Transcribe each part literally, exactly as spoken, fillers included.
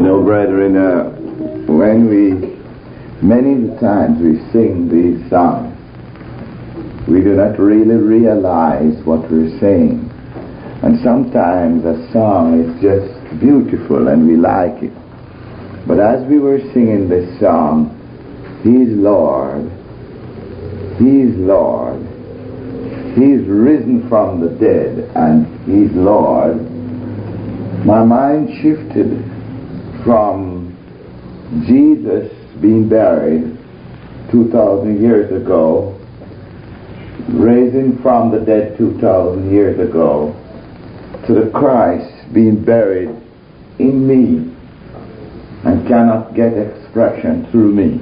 know, brethren, uh, when we, many times we sing these songs, we do not really realize what we're saying. And sometimes a song is just beautiful and we like it. But as we were singing this song, He's Lord, He's Lord, He's risen from the dead, and He's Lord, my mind shifted from Jesus being buried two thousand years ago, raising from the dead two thousand years ago, to the Christ being buried in me and cannot get expression through me.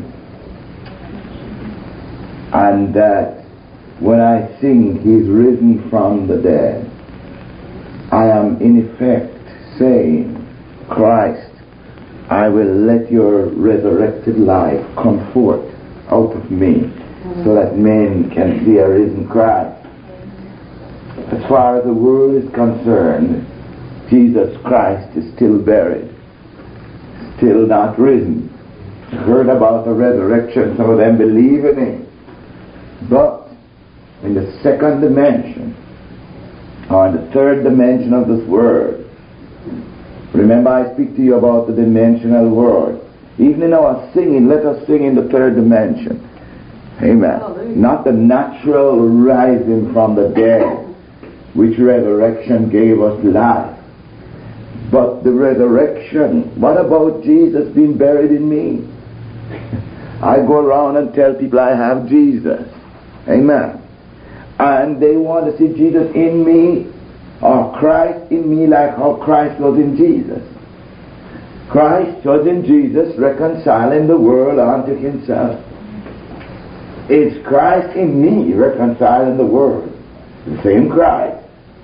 And that when I sing He's risen from the dead, I am in effect saying, Christ, I will let your resurrected life come forth out of me so that men can see a risen Christ. As far as the world is concerned, Jesus Christ is still buried, still not risen. Heard about the resurrection, some of them believe in it. But in the second dimension, or in the third dimension of this world, remember I speak to you about the dimensional world. Even in our singing, let us sing in the third dimension. Amen. Hallelujah. Not the natural rising from the dead, which resurrection gave us life. But the resurrection, what about Jesus being buried in me? I go around and tell people I have Jesus. Amen. And they want to see Jesus in me, or Christ in me, like how Christ was in Jesus. Christ was in Jesus, reconciling the world unto Himself. Is Christ in me reconciling the world? The same Christ.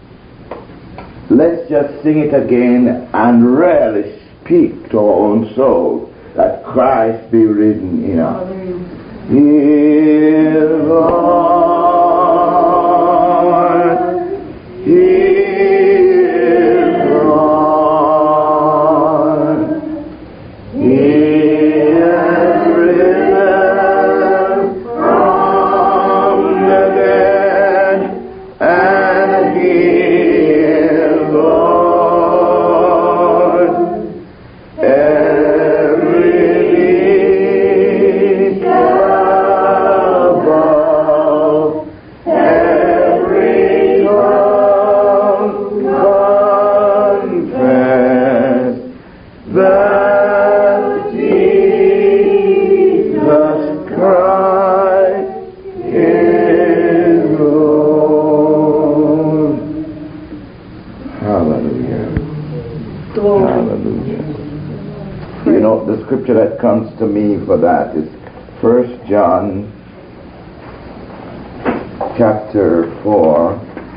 Let's just sing it again and really speak to our own soul that Christ be risen in us. He is Lord. He that comes to me for that is First John chapter four.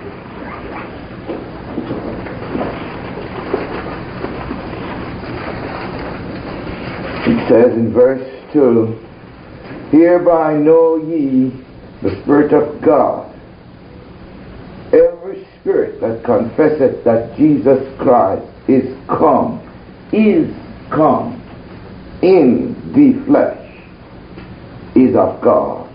It says in verse two, hereby know ye the Spirit of God. Every spirit that confesseth that Jesus Christ is come, is come in the flesh, is of God.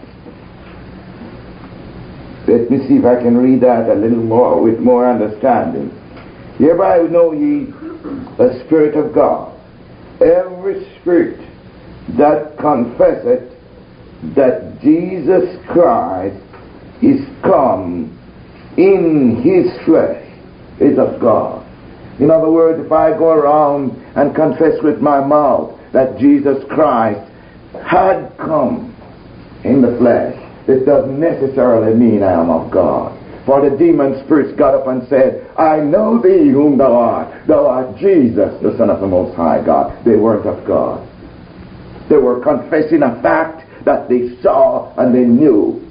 Let me see if I can read that a little more with more understanding. Hereby know ye the Spirit of God. Every spirit that confesseth that Jesus Christ is come in His flesh is of God. In other words, if I go around and confess with my mouth that Jesus Christ had come in the flesh, it doesn't necessarily mean I am of God. For the demon spirits got up and said, I know thee whom thou art. Thou art Jesus, the Son of the Most High God. They weren't of God. They were confessing a fact that they saw and they knew.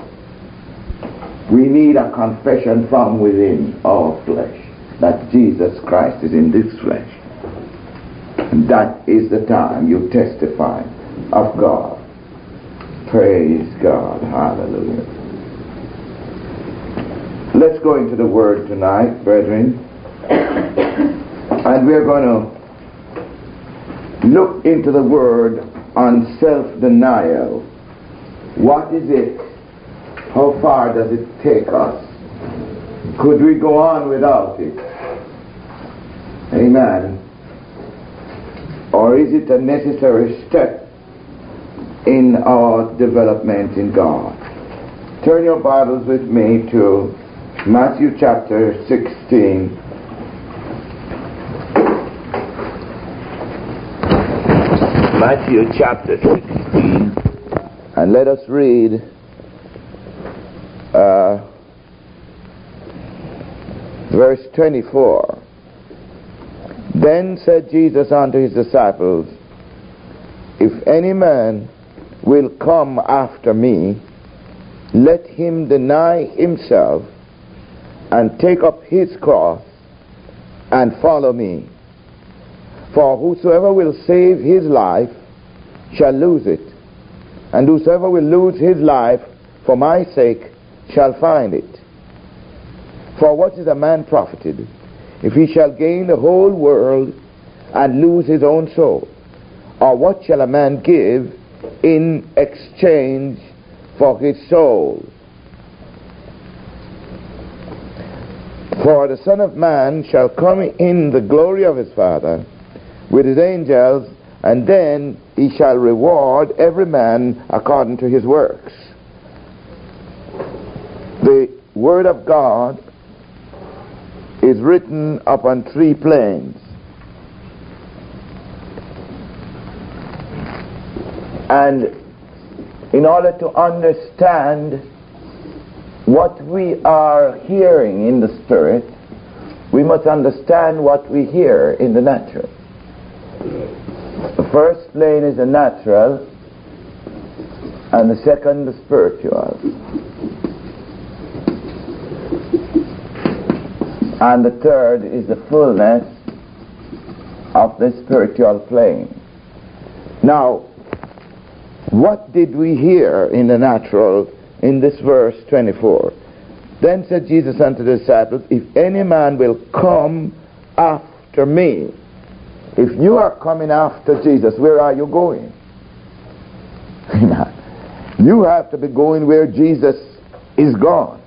We need a confession from within our flesh that Jesus Christ is in this flesh. And that is the time you testify of God. Praise God. Hallelujah. Let's go into the Word tonight, brethren. And we're going to look into the word on self-denial. What is it? How far does it take us? Could we go on without it? Amen. Or is it a necessary step in our development in God? Turn your Bibles with me to Matthew chapter sixteen. Matthew chapter sixteen. And let us read uh, verse twenty-four. Then said Jesus unto his disciples, If any man will come after me, let him deny himself and take up his cross and follow me. For whosoever will save his life shall lose it, and whosoever will lose his life for my sake shall find it. For what is a man profited, if he shall gain the whole world and lose his own soul? Or what shall a man give in exchange for his soul? For the Son of Man shall come in the glory of his Father with his angels, and then he shall reward every man according to his works. The Word of God is written upon three planes. And in order to understand what we are hearing in the Spirit, we must understand what we hear in the natural. The first plane is the natural, and the second the spiritual. And the third is the fullness of the spiritual plane. Now, what did we hear in the natural in this verse twenty-four? Then said Jesus unto the disciples, If any man will come after me. If you are coming after Jesus, where are you going? You have to be going where Jesus is gone.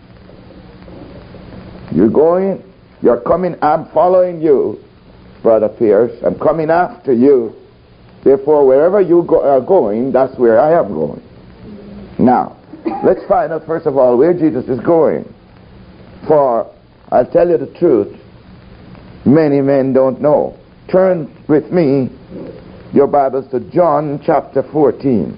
You're going, you're coming, I'm following you, Brother Pierce. I'm coming after you. Therefore, wherever you go, are going, that's where I am going. Now, let's find out first of all where Jesus is going. For, I'll tell you the truth, many men don't know. Turn with me, your Bibles, to John chapter fourteen.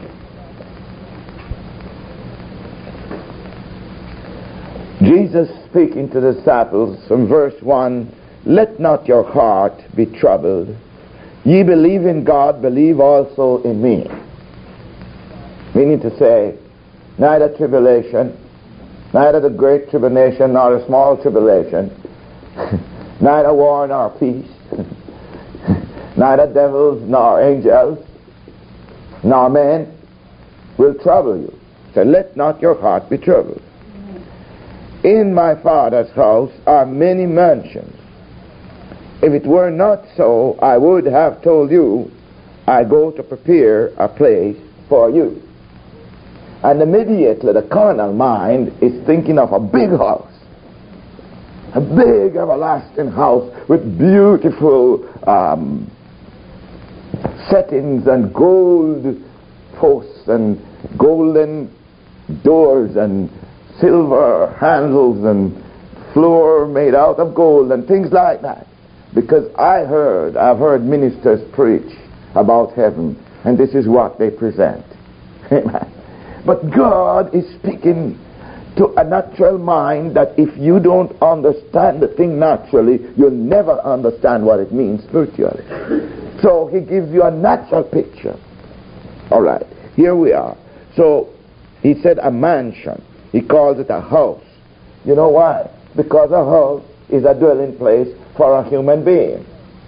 Jesus speaking to the disciples from verse one, Let not your heart be troubled. Ye believe in God, believe also in me. Meaning to say, neither tribulation, neither the great tribulation nor the small tribulation, neither war nor peace, neither devils nor angels, nor men will trouble you. So let not your heart be troubled. In my Father's house are many mansions. If it were not so, I would have told you, I go to prepare a place for you. And immediately the carnal mind is thinking of a big house. A big everlasting house with beautiful um, settings and gold posts and golden doors and silver handles and floor made out of gold and things like that. Because I heard, I've heard ministers preach about heaven, and this is what they present. Amen. But God is speaking to a natural mind that if you don't understand the thing naturally, you'll never understand what it means spiritually. So he gives you a natural picture. All right, here we are. So he said a mansion. He calls it a house. You know why? Because a house is a dwelling place for a human being.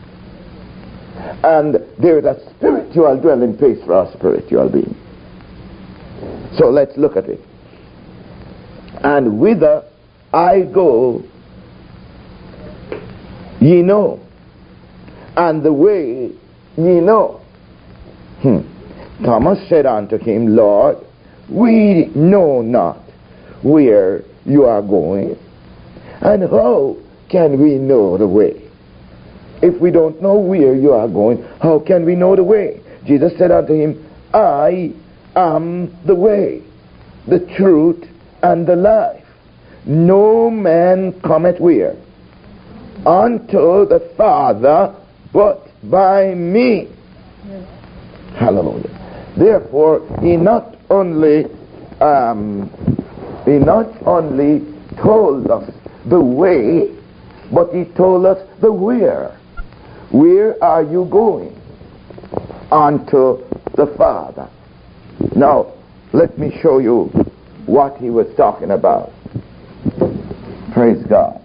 And there is a spiritual dwelling place for a spiritual being. So let's look at it. And whither I go, ye know, and the way ye know? Hmm. Thomas said unto him, Lord, we know not where you are going, and how can we know the way? If we don't know where you are going, how can we know the way? Jesus said unto him, I am the way, the truth, and the life. No man cometh where? Unto the Father, but by me. Yes. Hallelujah. Therefore, he not only um, he not only told us the way, but he told us the where. Where are you going? Unto the Father. Now, let me show you what he was talking about. Praise God.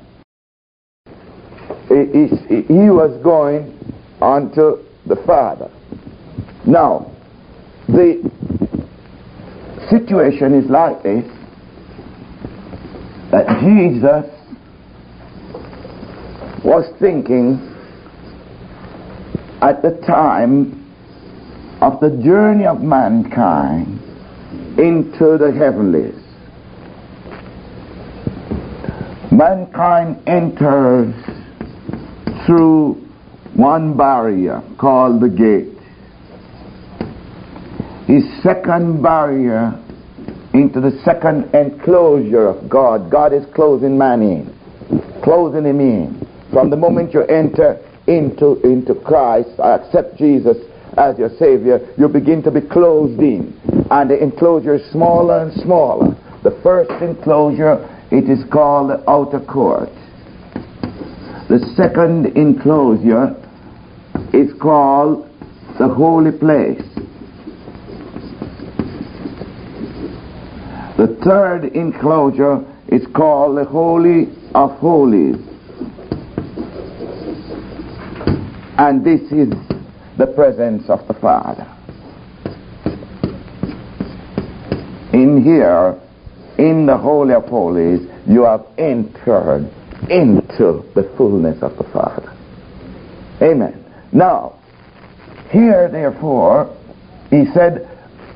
He, he, he was going unto the Father. Now, the situation is like this, that Jesus was thinking at the time of the journey of mankind into the heavenlies. Mankind enters through one barrier called the gate. His second barrier into the second enclosure of God. God is closing man in, closing him in. From the moment you enter into, into Christ, accept Jesus as your Savior, you begin to be closed in. And the enclosure is smaller and smaller. The first enclosure, it is called the outer court. The second enclosure is called the holy place. The third enclosure is called the Holy of Holies. And this is the presence of the Father. In here, in the Holy of Holies, you have entered into the fullness of the Father. Amen. Now, here therefore, he said,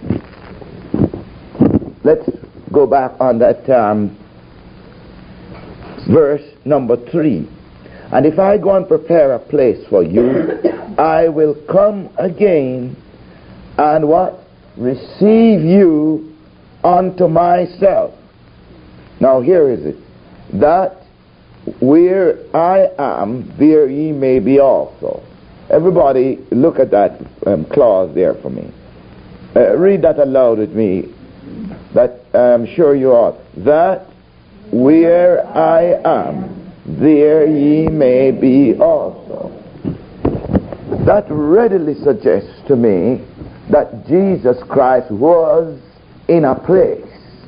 let's go back on that um, verse number three. And if I go and prepare a place for you, I will come again and what? Receive you unto myself. Now here is it. That where I am, there ye may be also. Everybody look at that um, clause there for me. Uh, read that aloud with me. That I'm sure you are. That where I am, there ye may be also. That readily suggests to me that Jesus Christ was in a place,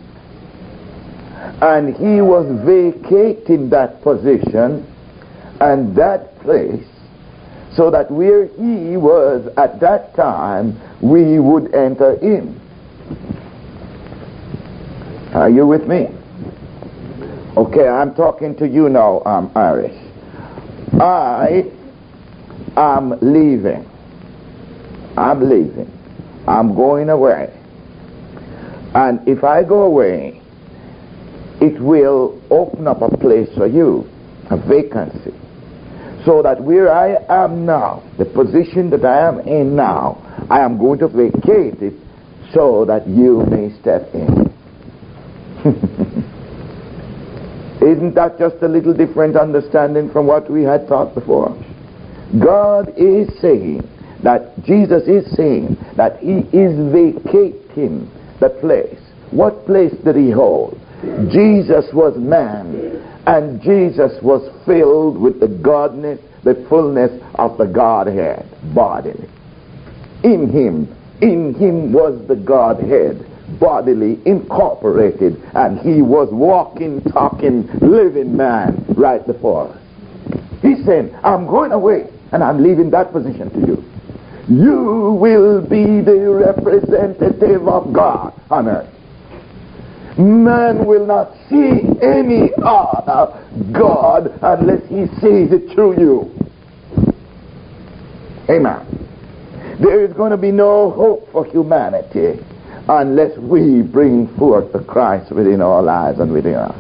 and he was vacating that position and that place, so that where he was at that time, we would enter in. Are you with me? Okay, I'm talking to you now, um, Irish. I am leaving. I'm leaving. I'm going away. And if I go away, it will open up a place for you, a vacancy. So that where I am now, the position that I am in now, I am going to vacate it so that you may step in. Isn't that just a little different understanding from what we had thought before? God is saying that, Jesus is saying that he is vacating the place. What place did he hold? Jesus was man, and Jesus was filled with the godness, the fullness of the Godhead bodily. In him, in him was the Godhead bodily incorporated, and he was walking, talking, living man right before us. He's saying, I'm going away and I'm leaving that position to you. You will be the representative of God on earth. Man will not see any other God unless he sees it through you. Amen. There is going to be no hope for humanity unless we bring forth the Christ within our lives and within us.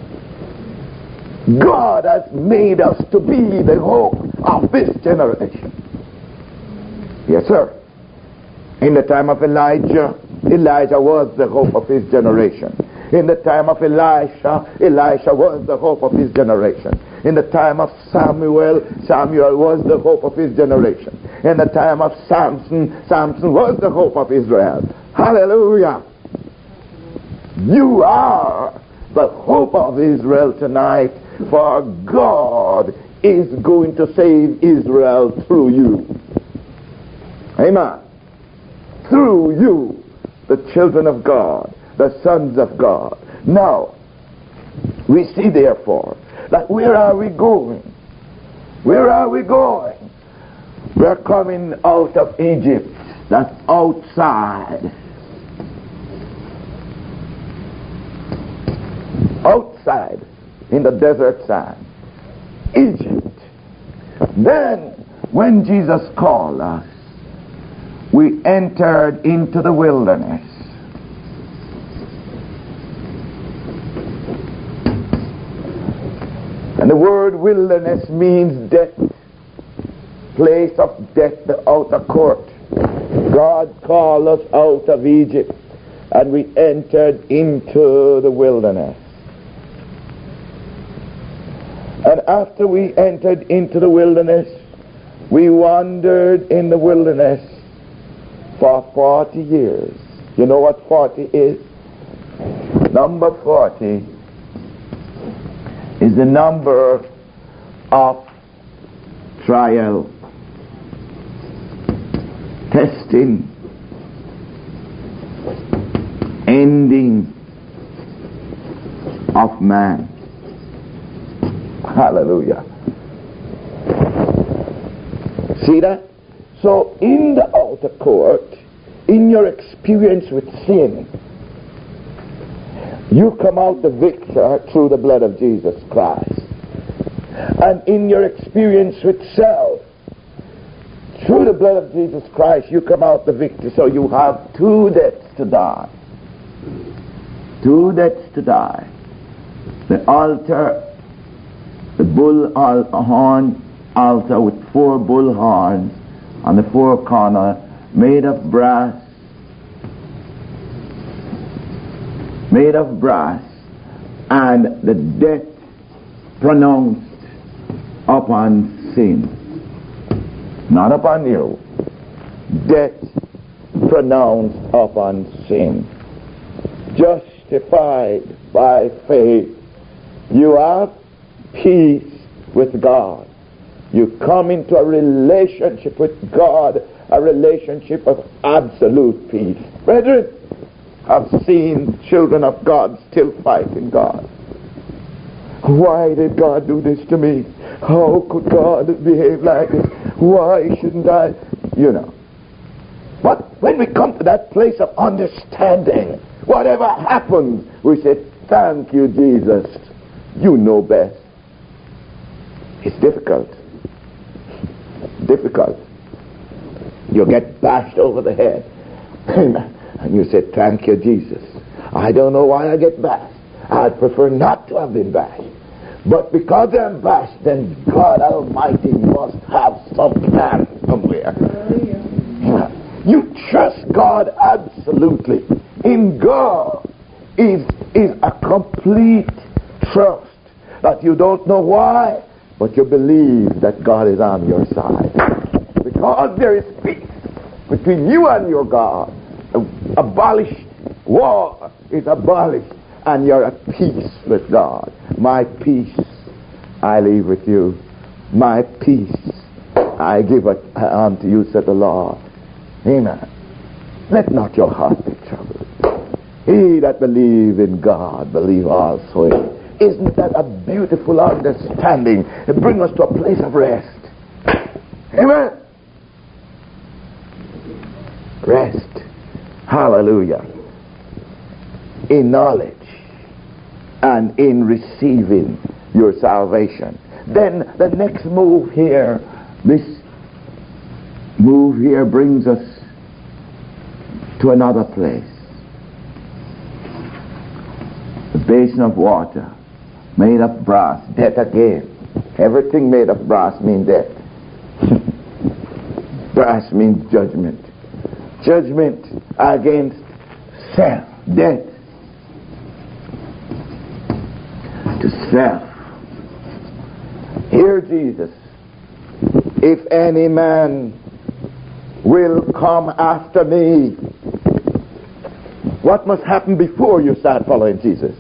God has made us to be the hope of this generation. Yes, sir. In the time of Elijah, Elijah was the hope of his generation. In the time of Elisha, Elisha was the hope of his generation. In the time of Samuel, Samuel was the hope of his generation. In the time of Samson, Samson was the hope of Israel. Hallelujah. You are the hope of Israel tonight, for God is going to save Israel through you. Amen. Through you, the children of God, the sons of God. Now, we see therefore that where are we going? Where are we going? We're coming out of Egypt. That's outside. Outside in the desert sand. Egypt. Then, when Jesus called us, we entered into the wilderness. And the word wilderness means death. Place of death, the outer court. God called us out of Egypt and we entered into the wilderness. And after we entered into the wilderness, we wandered in the wilderness for forty years. You know what forty is? Number forty is the number of trial, testing, ending of man. Hallelujah. See that? So in the outer court, in your experience with sin, you come out the victor through the blood of Jesus Christ. And in your experience with self, through the blood of Jesus Christ, you come out the victor. So you have two deaths to die. Two deaths to die. The altar, the bull horn altar with four bull horns on the four corners, made of brass, made of brass, and the death pronounced upon sin, not upon you. Death pronounced upon sin. Justified by faith, you have peace with God. You come into a relationship with God, a relationship of absolute peace. Brethren, I've seen children of God still fighting God. Why did God do this to me? How could God behave like this? Why shouldn't I? You know. But when we come to that place of understanding, whatever happens, we say, thank you, Jesus. You know best. It's difficult. Difficult. You get bashed over the head. And you say, thank you, Jesus. I don't know why I get bashed. I'd prefer not to have been bashed. But because I'm bashed, then God Almighty must have some plan somewhere. Yeah. You trust God absolutely. In God is, is a complete trust that you don't know why, but you believe that God is on your side. Because there is peace between you and your God. Abolished war is abolished, and you're at peace with God. My peace I leave with you. My peace I give it unto you, said the Lord. Amen. Let not your heart be troubled. He that believe in God, believe also in him. Isn't that a beautiful understanding? It brings us to a place of rest. Amen. Rest. Hallelujah. In knowledge and in receiving your salvation. Then the next move here, this move here brings us to another place. The basin of water, made of brass, death again. Everything made of brass means death. Brass means judgment. Judgment against self, death to self. Hear Jesus. If any man will come after me, what must happen before you start following Jesus?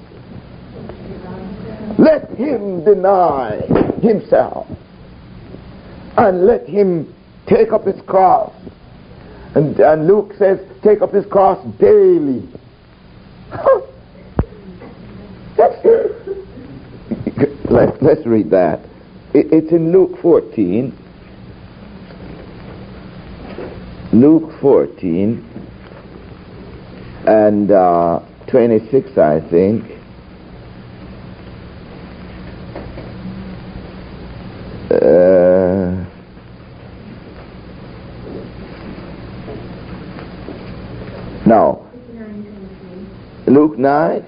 Let him deny himself and let him take up his cross. And, and Luke says, take up his cross daily. That's it. Let, let's read that. It, it's in Luke fourteen. Luke fourteen and uh, twenty-six, I think. Uh, no. Luke nine?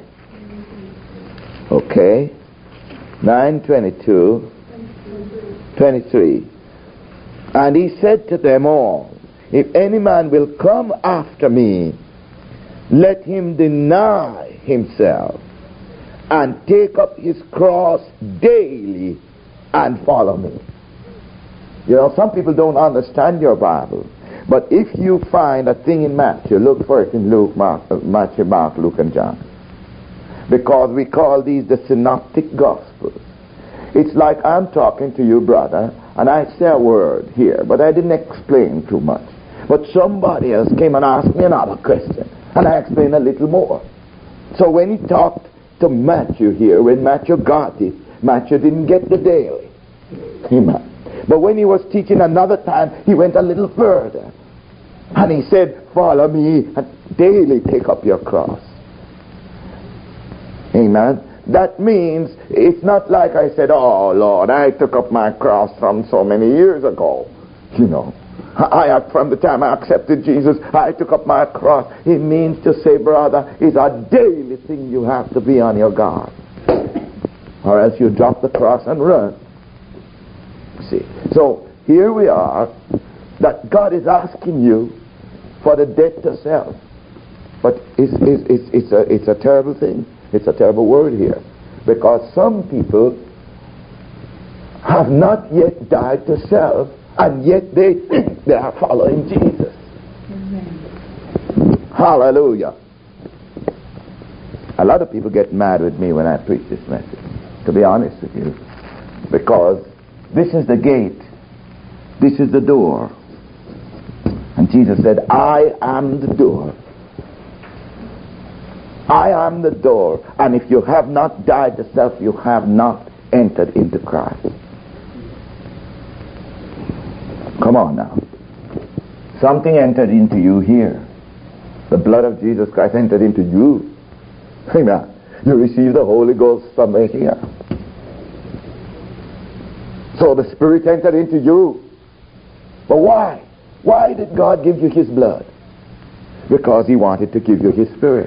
Okay. nine twenty-two. twenty-three. And he said to them all, if any man will come after me, let him deny himself and take up his cross daily and follow me. You know, some people don't understand your Bible. But if you find a thing in Matthew, look for it in Luke, Mark, uh, Matthew, Mark, Luke, and John. Because we call these the synoptic gospels. It's like I'm talking to you, brother, and I say a word here, but I didn't explain too much. But somebody else came and asked me another question, and I explained a little more. So when he talked to Matthew here, when Matthew got it, Matthew didn't get the daily. Amen. But when he was teaching another time, he went a little further. And he said, follow me and daily take up your cross. Amen. That means it's not like I said, oh Lord, I took up my cross from so many years ago. You know, I, from the time I accepted Jesus, I took up my cross. It means to say, brother, it's a daily thing you have to be on your guard. Or else you drop the cross and run. See, so here we are, that God is asking you for the death to self. But it's, it's, it's, it's, a, it's a terrible thing. It's a terrible word here. Because some people have not yet died to self, and yet they think they are following Jesus. Amen. Hallelujah. A lot of people get mad with me when I preach this message, to be honest with you. Because this is the gate. This is the door. And Jesus said, I am the door. I am the door. And if you have not died to self, you have not entered into Christ. Come on now. Something entered into you here. The blood of Jesus Christ entered into you. Amen. You received the Holy Ghost somewhere here. So the Spirit entered into you. But why? Why did God give you His blood? Because He wanted to give you His Spirit.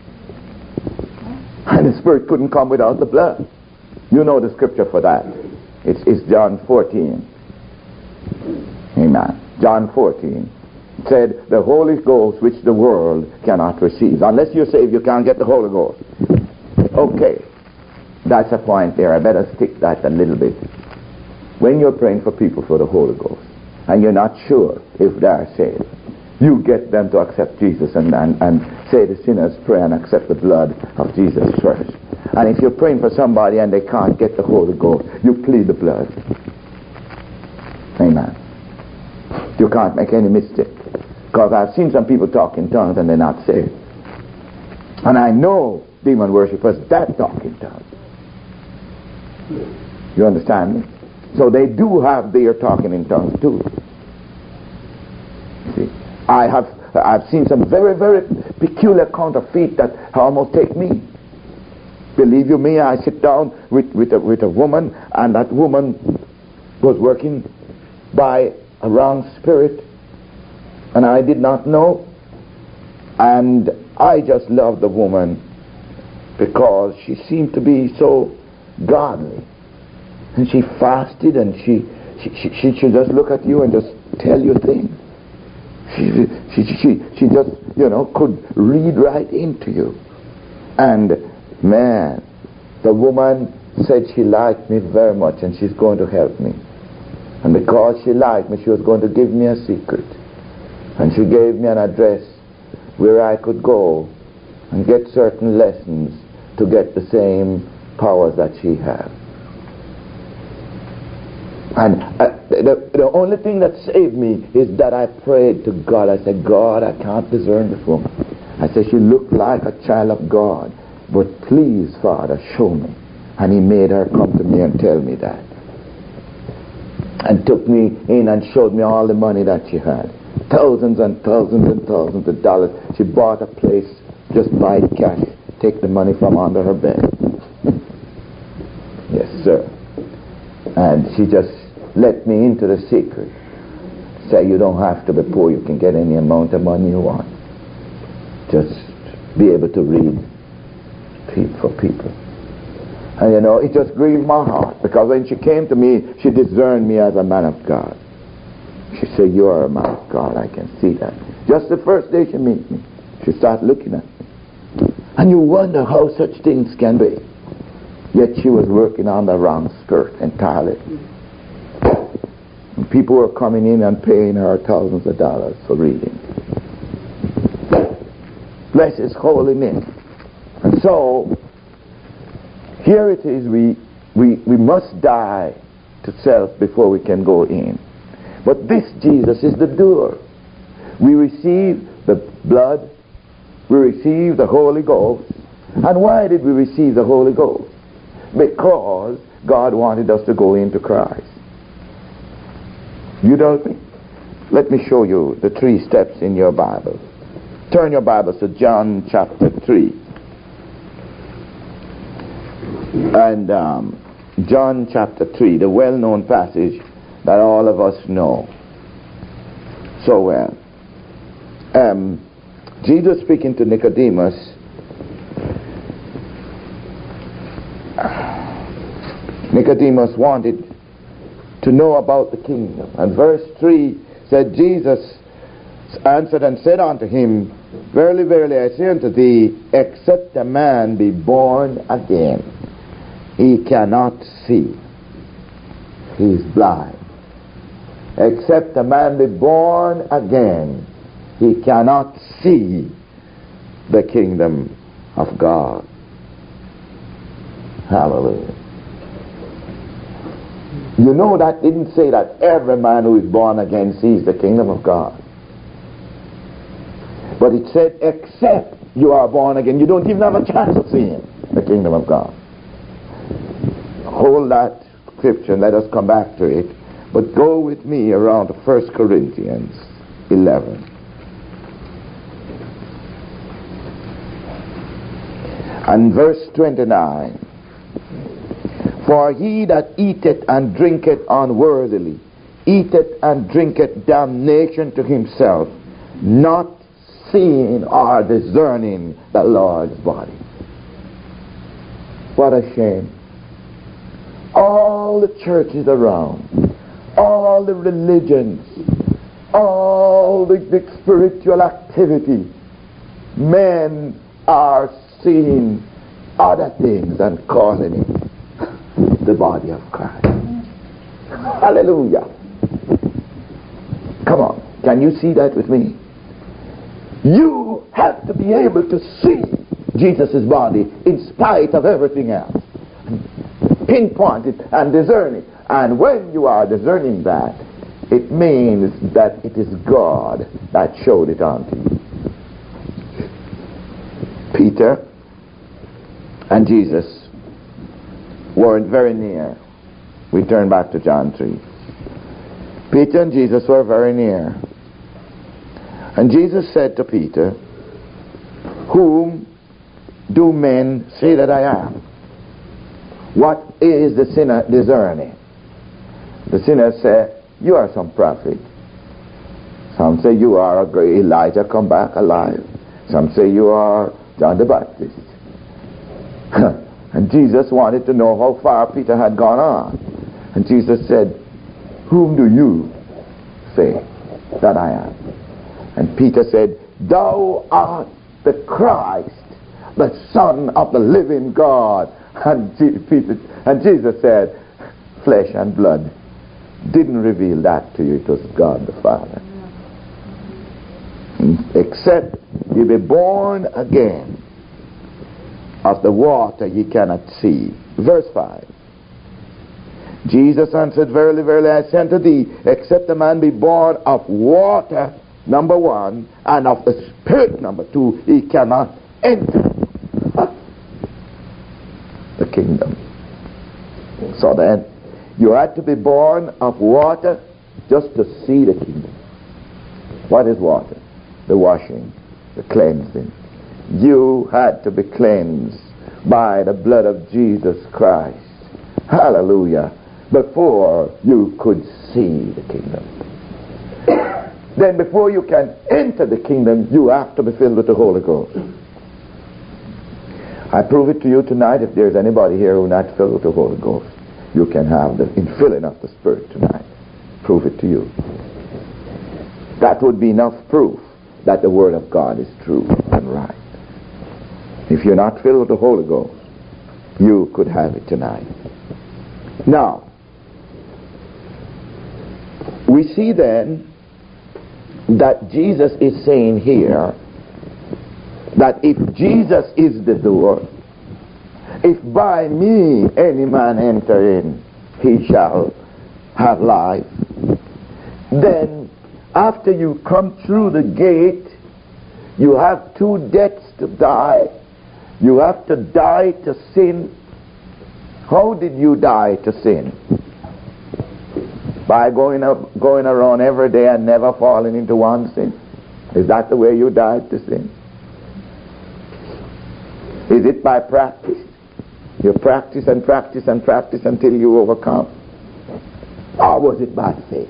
And the Spirit couldn't come without the blood. You know the scripture for that. It's, it's John fourteen. Amen. John fourteen. It said, the Holy Ghost which the world cannot receive. Unless you're saved, you can't get the Holy Ghost. Okay. That's a point there. I better stick that a little bit. When you're praying for people for the Holy Ghost, and you're not sure if they are saved, you get them to accept Jesus and, and, and say the sinner's prayer and accept the blood of Jesus first. And if you're praying for somebody and they can't get the Holy Ghost, you plead the blood. Amen. You can't make any mistake. Because I've seen some people talk in tongues and they're not saved. And I know demon worshippers that talk in tongues. You understand me? So they do have their talking in tongues too. See, I have I've seen some very, very peculiar counterfeit that almost take me. Believe you me, I sit down with, with, a, with a woman, and that woman was working by a wrong spirit, And I did not know. And I just loved the woman because she seemed to be so godly. And she fasted, and she she, she, she should just look at you and just tell you things. She, she, she, she just, you know, could read right into you. And man, the woman said she liked me very much and she's going to help me. And because she liked me, she was going to give me a secret. And she gave me an address where I could go and get certain lessons to get the same powers that she had. And uh, the, the only thing that saved me is that I prayed to God. I said, God, I can't discern this woman. I said, she looked like a child of God. But please, Father, show me. And he made her come to me and tell me that. And took me in and showed me all the money that she had. Thousands and thousands and thousands of dollars. She bought a place, just buy cash, take the money from under her bed. Yes, sir. And she just let me into the secret. Say, you don't have to be poor. You can get any amount of money you want. Just be able to read for people. And you know, it just grieved my heart, because when she came to me, she discerned me as a man of God. She said, you are a man of God. I can see that. Just the first day she met me, she started looking at me. And you wonder how such things can be. Yet she was working on the wrong skirt entirely. And people were coming in and paying her thousands of dollars for reading. Bless his holy name. And so, here it is, we, we, we must die to self before we can go in. But this Jesus is the doer. We receive the blood, we receive the Holy Ghost. And why did we receive the Holy Ghost? Because God wanted us to go into Christ. You doubt me? Let me show you the three steps in your Bible. Turn your Bibles to John chapter three. And um, John chapter three, the well-known passage that all of us know so well. Um, Jesus speaking to Nicodemus, Nicodemus wanted to know about the kingdom. And verse three said, Jesus answered and said unto him, verily, verily, I say unto thee, except a man be born again, he cannot see. He is blind. Except a man be born again, he cannot see the kingdom of God. Hallelujah. You know, that didn't say that every man who is born again sees the kingdom of God. But it said, except you are born again, you don't even have a chance of seeing the kingdom of God. Hold that scripture and let us come back to it. But go with me around to First Corinthians eleven. And verse twenty-nine. For he that eateth and drinketh unworthily, eateth and drinketh damnation to himself, not seeing or discerning the Lord's body. What a shame. All the churches around, all the religions, all the, the spiritual activity, men are seeing other things and calling it the body of Christ. Hallelujah. Come on, can you see that with me? You have to be able to see Jesus' body in spite of everything else. Pinpoint it and discern it. And when you are discerning that, it means that it is God that showed it unto you. Peter and Jesus weren't very near. We turn back to John three. Peter and Jesus were very near. And Jesus said to Peter, whom do men say that I am? What is the sinner discerning? The sinner said, you are some prophet, Some say you are a great Elijah come back alive. Some say you are John the Baptist. And Jesus wanted to know how far Peter had gone on. And Jesus said, whom do you say that I am? And Peter said, thou art the Christ, the Son of the living God. And, Je- Peter, and Jesus said, flesh and blood didn't reveal that to you. It was God the Father. Except you be born again of the water ye cannot see. Verse five. Jesus answered, verily, verily, I say unto thee, except a man be born of water, number one, and of the Spirit, number two, he cannot enter the kingdom. So then, you had to be born of water just to see the kingdom. What is water? The washing, the cleansing. You had to be cleansed by the blood of Jesus Christ. Hallelujah. Before you could see the kingdom. Then before you can enter the kingdom, you have to be filled with the Holy Ghost. I prove it to you tonight. If there's anybody here who not filled with the Holy Ghost, you can have the infilling of the Spirit tonight. Prove it to you. That would be enough proof that the Word of God is true and right. If you're not filled with the Holy Ghost, you could have it tonight. Now, we see then that Jesus is saying here that if Jesus is the door, if by me any man enter in, he shall have life. Then after you come through the gate, you have two deaths to die. You have to die to sin. How did you die to sin? By going up, going around every day and never falling into one sin? Is that the way you died to sin? Is it by practice? You practice and practice and practice until you overcome? Or was it by faith?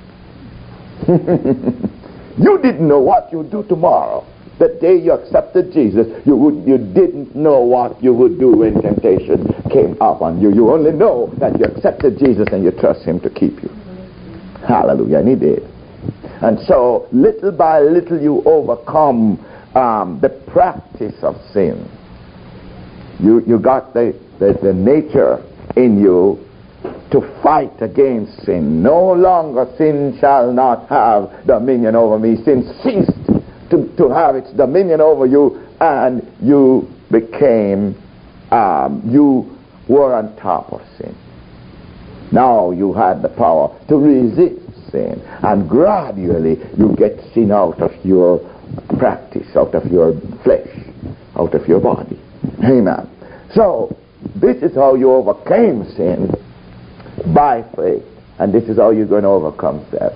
You didn't know what you'd do tomorrow. The day you accepted Jesus, you would you didn't know what you would do when temptation came up on you. You only know that you accepted Jesus and you trust Him to keep you. Hallelujah. And He did. And so little by little you overcome um, the practice of sin. You you got the, the, the nature in you to fight against sin. No longer sin shall not have dominion over me. Sin ceased to, to have its dominion over you, and you became, um, you were on top of sin. Now you had the power to resist sin, and gradually you get sin out of your practice, out of your flesh, out of your body. Amen. So, this is how you overcame sin, by faith. And this is how you're going to overcome self.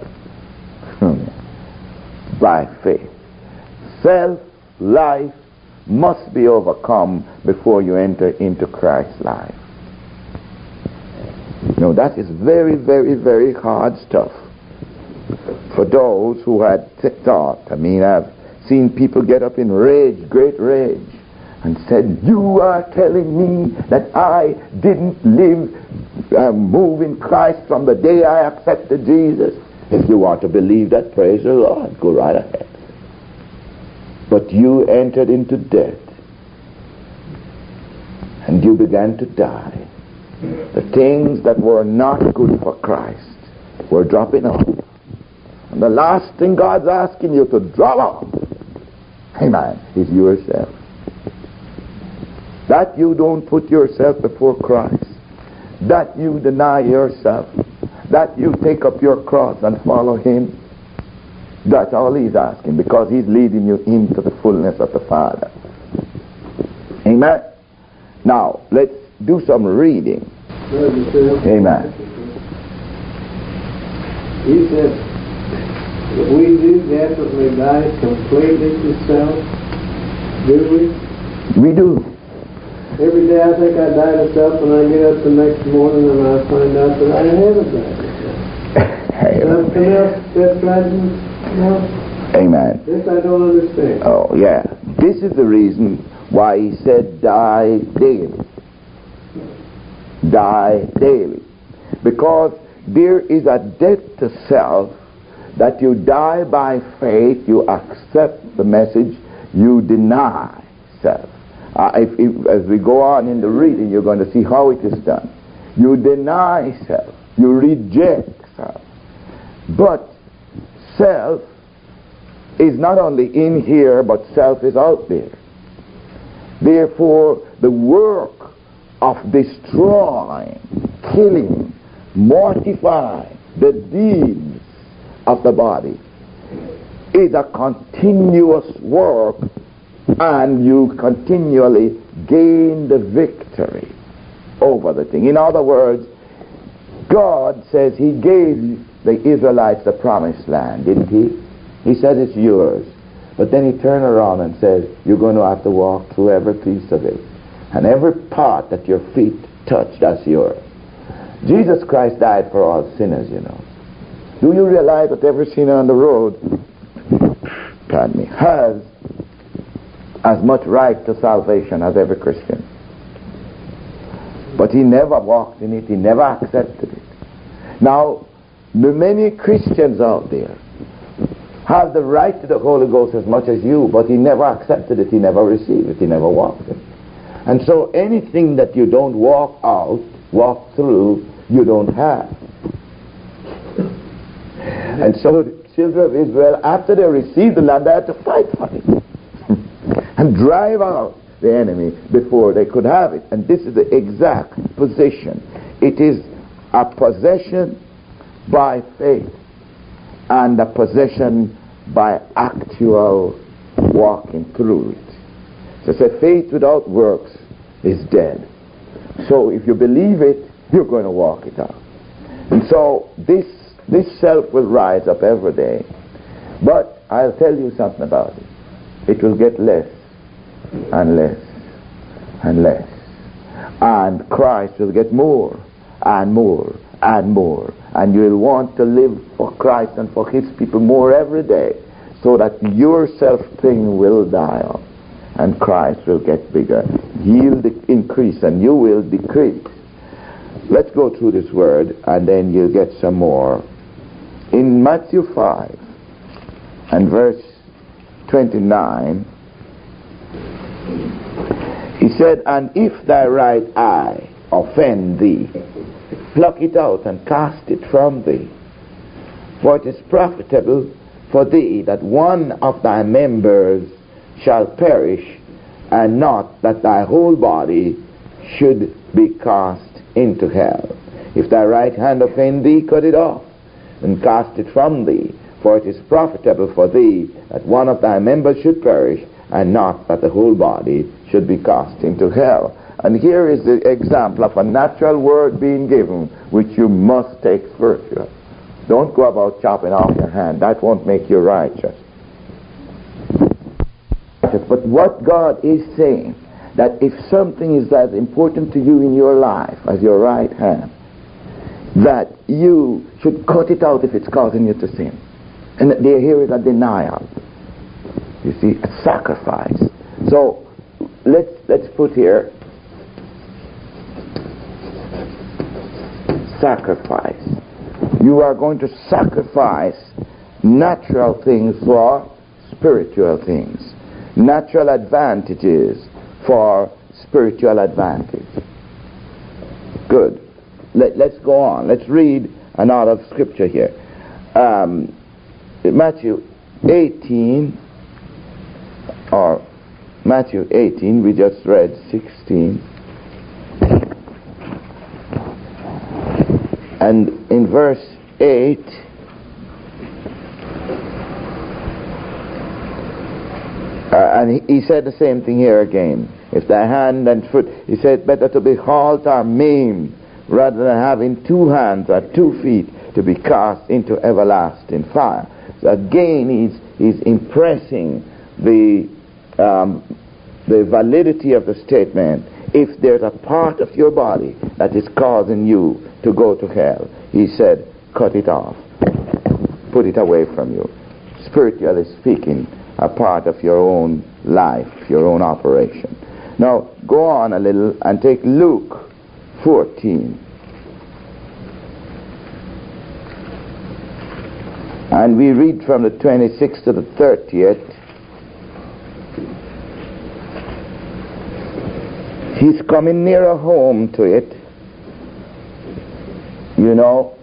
By faith. Self life must be overcome before you enter into Christ's life. Now that is very, very, very hard stuff for those who had thought. I mean, I've seen people get up in rage, great rage, and said, you are telling me that I didn't live, uh, move in Christ from the day I accepted Jesus. If you want to believe that, praise the Lord, go right ahead. But you entered into death, and you began to die. The things that were not good for Christ were dropping off. And the last thing God's asking you to drop off, amen, is yourself. That you don't put yourself before Christ. That you deny yourself. That you take up your cross and follow Him. That's all He's asking, because He's leading you into the fullness of the Father. Amen. Now, let's do some reading. Amen. He said, if we do definitely die completely to self, do we? We do. Every day I think I die to self, and I get up the next morning and I find out that I haven't died to self. Nothing else, that's right. No. Amen. This I don't understand. Oh, yeah. This is the reason why he said die daily. Die daily. Because there is a death to self that you die by faith, you accept the message, you deny self. Uh, if, if, as we go on in the reading, you're going to see how it is done. You deny self. You reject self. But self is not only in here, but self is out there. Therefore, the work of destroying, killing, mortifying the deeds of the body is a continuous work, and you continually gain the victory over the thing. In other words, God says he gave the Israelites the promised land, didn't he? He said it's yours. But then he turned around and said, you're going to have to walk through every piece of it. And every part that your feet touch, that's yours. Jesus Christ died for all sinners, you know. Do you realize that every sinner on the road, pardon me, has as much right to salvation as every Christian? But he never walked in it, he never accepted it. Now, the many Christians out there have the right to the Holy Ghost as much as you, but he never accepted it, he never received it, he never walked it. And so anything that you don't walk out, walk through, you don't have. And so the children of Israel, after they received the land, they had to fight for it and drive out the enemy before they could have it. And this is the exact position. It is a possession by faith and a possession by actual walking through it. So it says faith without works is dead. So if you believe it, you're going to walk it out. And so this this self will rise up every day. But I'll tell you something about it. It will get less and less and less. And Christ will get more and more and more. And you'll want to live for Christ and for his people more every day, so that your self-thing will die off and Christ will get bigger. He'll de- increase and you will decrease. Let's go through this word and then you'll get some more. In Matthew five and verse twenty-nine, he said, and if thy right eye offend thee, pluck it out and cast it from thee. For it is profitable for thee that one of thy members shall perish, and not that thy whole body should be cast into hell. If thy right hand offend thee, cut it off, and cast it from thee. For it is profitable for thee that one of thy members should perish, and not that the whole body should be cast into hell. And here is the example of a natural word being given, which you must take spiritual. Don't go about chopping off your hand. That won't make you righteous. But what God is saying, that if something is as important to you in your life as your right hand, that you should cut it out if it's causing you to sin. And there, here is a denial. You see, a sacrifice. So let's let's put here sacrifice. You are going to sacrifice natural things for spiritual things. Natural advantages for spiritual advantage. Good. Let, let's go on. Let's read another scripture here. Um, Matthew eighteen, or Matthew eighteen, we just read sixteen. And in verse eight, uh, and he, he said the same thing here again. If thy hand and foot, he said, better to be halt or maimed rather than having two hands or two feet to be cast into everlasting fire. So again, he's, he's impressing the, um, the validity of the statement. If there's a part of your body that is causing you to go to hell, he said, cut it off. Put it away from you. spiritually speaking, a part of your own life, your own operation. Now, go on a little and take Luke fourteen. And we read from the twenty-sixth to the thirtieth. He's coming nearer home to it. You know,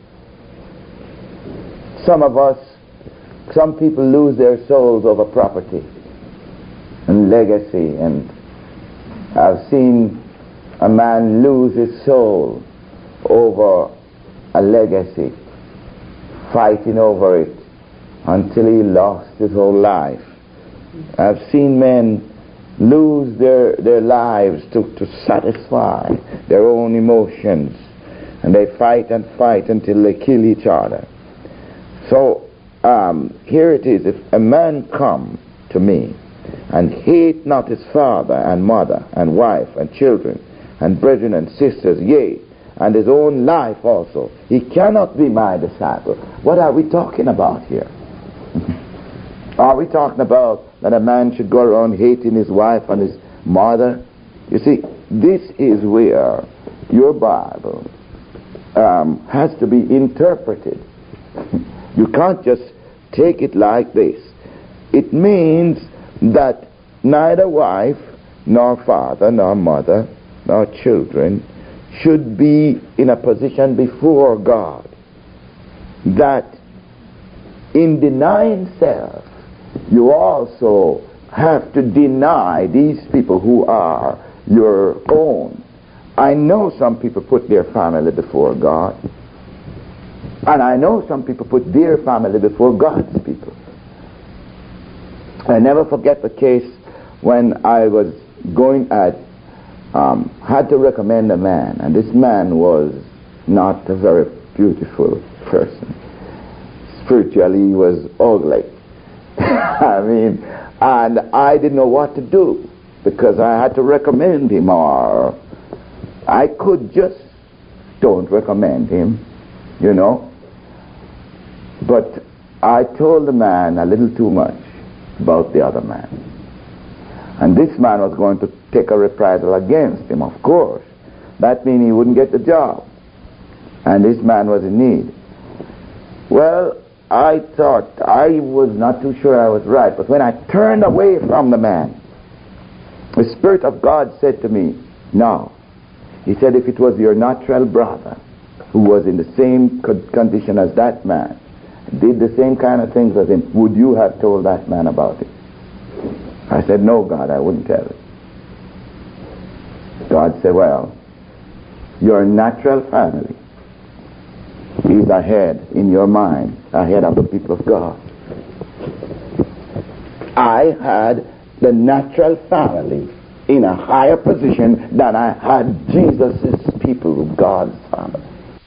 some of us, some people lose their souls over property and legacy. And I've seen a man lose his soul over a legacy, fighting over it until he lost his whole life. I've seen men lose their, their lives to, to satisfy their own emotions, and they fight and fight until they kill each other. So um, here it is: if a man come to me and hate not his father and mother and wife and children and brethren and sisters, yea, and his own life also, he cannot be my disciple. What are we talking about here? Are we talking about that a man should go around hating his wife and his mother? You see, this is where your Bible um, has to be interpreted. You can't just take it like this. It means that neither wife, nor father, nor mother, nor children should be in a position before God that in denying self, you also have to deny these people who are your own. I know some people put their family before God, and I know some people put their family before God's people. I never forget the case when I was going at um, had to recommend a man, and this man was not a very beautiful person. Spiritually, he was ugly. I mean, and I didn't know what to do, because I had to recommend him, or I could just don't recommend him, you know. But I told the man a little too much about the other man. And this man was going to take a reprisal against him, of course. That means he wouldn't get the job. And this man was in need. Well, I thought, I was not too sure I was right, but when I turned away from the man, the Spirit of God said to me, no. He said, if it was your natural brother who was in the same condition as that man, did the same kind of things as him, would you have told that man about it? I said, no, God, I wouldn't tell it. God said, well, your natural family is ahead in your mind, ahead of the people of God. I had the natural family in a higher position than I had Jesus' people, God's family.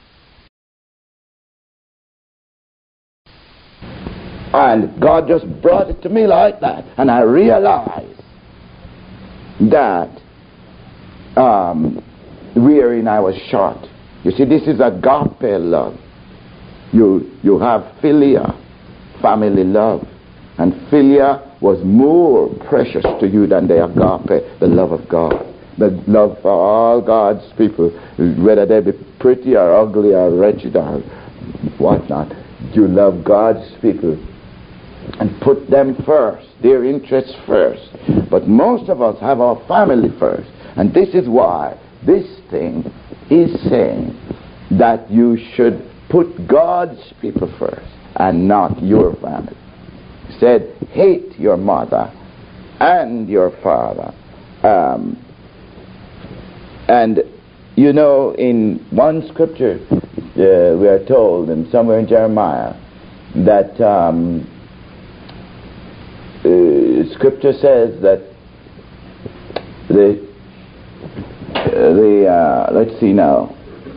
And God just brought it to me like that, and I realized that um, wherein I was short. You see, this is agape love. You you have philia, family love, and philia was more precious to you than the agape, the love of God, the love for all God's people, whether they be pretty or ugly or wretched or whatnot. You love God's people and put them first, their interests first. But most of us have our family first, and this is why this thing is saying that you should put God's people first and not your family. He said, hate your mother and your father. Um, and you know, in one scripture uh, we are told, and somewhere in Jeremiah, that um, uh, scripture says that the uh, the uh, let's see now,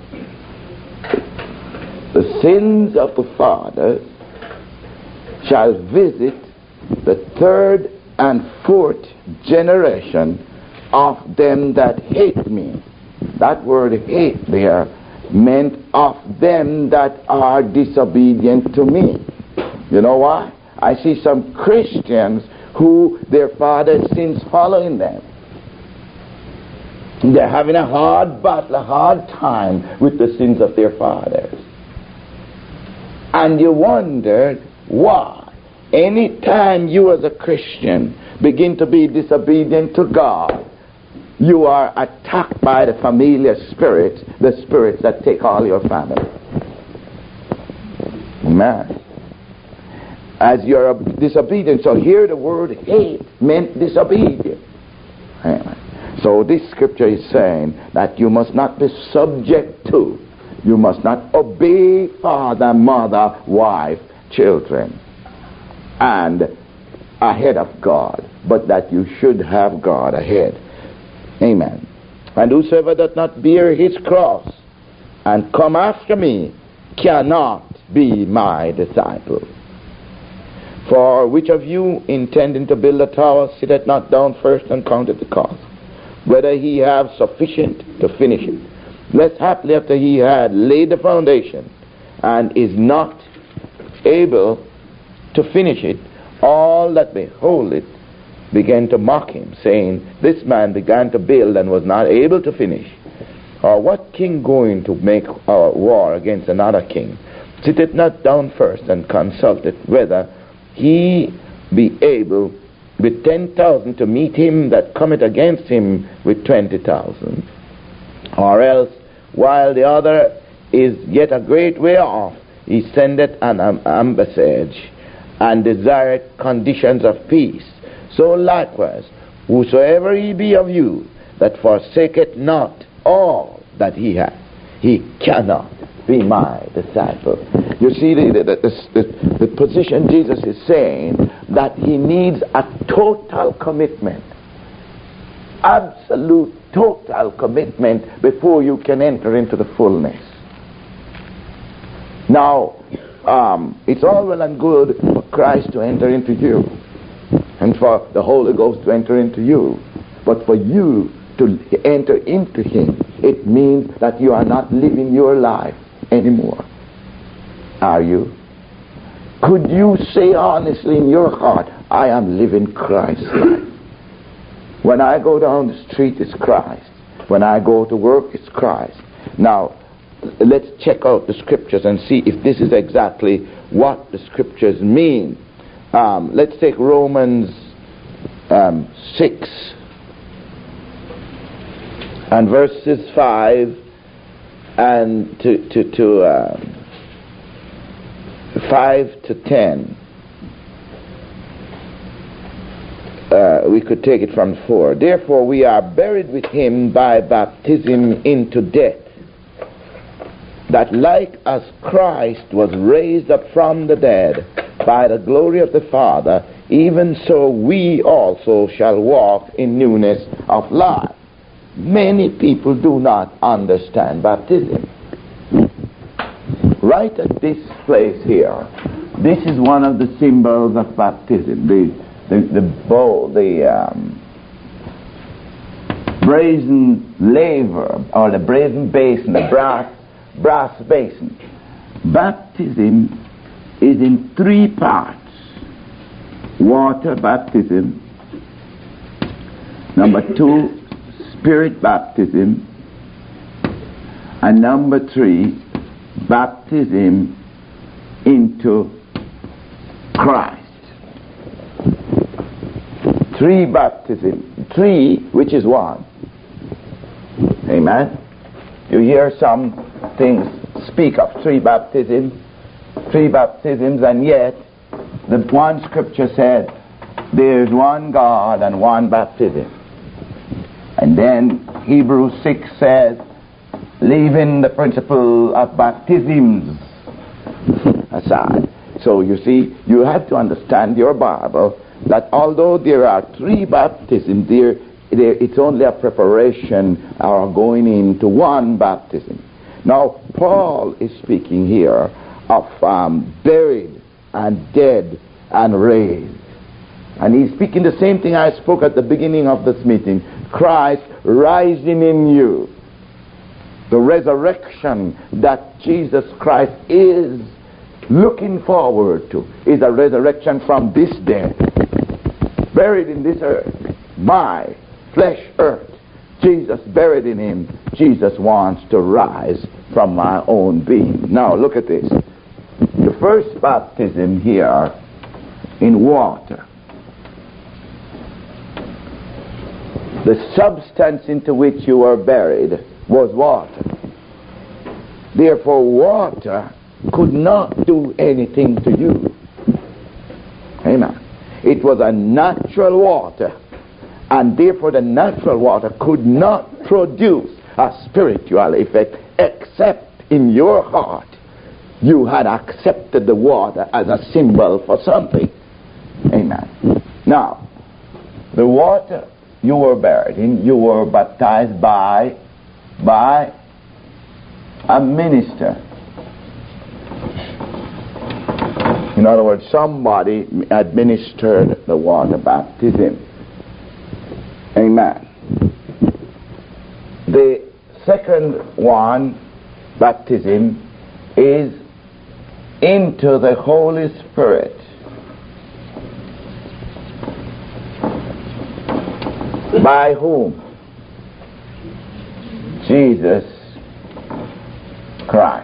the sins of the fathers shall visit the third and fourth generation of them that hate me. That word hate there meant of them that are disobedient to me. You know why? I see some Christians who their father's sins following them. They're having a hard battle, a hard time with the sins of their fathers. And you wondered why. Anytime you as a Christian begin to be disobedient to God, you are attacked by the familiar spirits, the spirits that take all your family. Amen. As you're disobedient, so here the word hate meant disobedient. Amen. So this scripture is saying that you must not be subject to, you must not obey father, mother, wife, children, and ahead of God, but that you should have God ahead. Amen. And whosoever doth not bear his cross and come after me cannot be my disciple. For which of you intending to build a tower sitteth not down first and counteth the cost, whether he have sufficient to finish it? Lest haply after he had laid the foundation and is not able to finish it, all that behold it began to mock him, saying, this man began to build and was not able to finish. Or what king going to make a war against another king sitteth not down first and consulteth whether he be able with ten thousand to meet him that cometh against him with twenty thousand? Or else, while the other is yet a great way off, he sendeth an ambassage and desireth conditions of peace. So likewise, whosoever he be of you that forsaketh not all that he hath, he cannot be my disciple. You see the, the, the, the, the position Jesus is saying, that he needs a total commitment. Absolute total commitment before you can enter into the fullness. Now, um, it's all well and good for Christ to enter into you, and for the Holy Ghost to enter into you. But for you to enter into him, it means that you are not living your life anymore. Are you? Could you say honestly in your heart, I am living Christ's life? When I go down the street, it's Christ. When I go to work, it's Christ. Now, let's check out the scriptures and see if this is exactly what the scriptures mean. Um, let's take Romans um, six and verses five and to to, to um, five to ten. Uh, we could take it from four. Therefore we are buried with him by baptism into death, that like as Christ was raised up from the dead by the glory of the Father, even so we also shall walk in newness of life. Many people do not understand baptism. Right at this place here, this is one of the symbols of baptism. The the the bowl, the um, brazen laver, or the brazen basin, the brass brass basin. Baptism is in three parts. Water baptism. Number two, spirit baptism. And number three, baptism into Christ. Three baptism. Three, which is one. Amen. You hear some things speak of three baptisms, three baptisms, and yet the one scripture said there is one God and one baptism. And then Hebrews six says, leaving the principle of baptisms aside. So you see, you have to understand your Bible, that although there are three baptisms, there, there it's only a preparation or going into one baptism. Now, Paul is speaking here of um, buried and dead and raised. And he's speaking the same thing I spoke at the beginning of this meeting. Christ rising in you. The resurrection that Jesus Christ is looking forward to is a resurrection from this death, buried in this earth, my flesh earth. Jesus buried in him. Jesus wants to rise from my own being. Now look at this. The first baptism here in water. The substance into which you were buried was water. Therefore water could not do anything to you. Amen. It was a natural water, and therefore the natural water could not produce a spiritual effect except in your heart you had accepted the water as a symbol for something. Amen. Now, the water you were buried in, you were baptized by by a minister. In other words, somebody administered the water baptism. Amen. The second one, baptism, is into the Holy Spirit. By whom? Jesus Christ.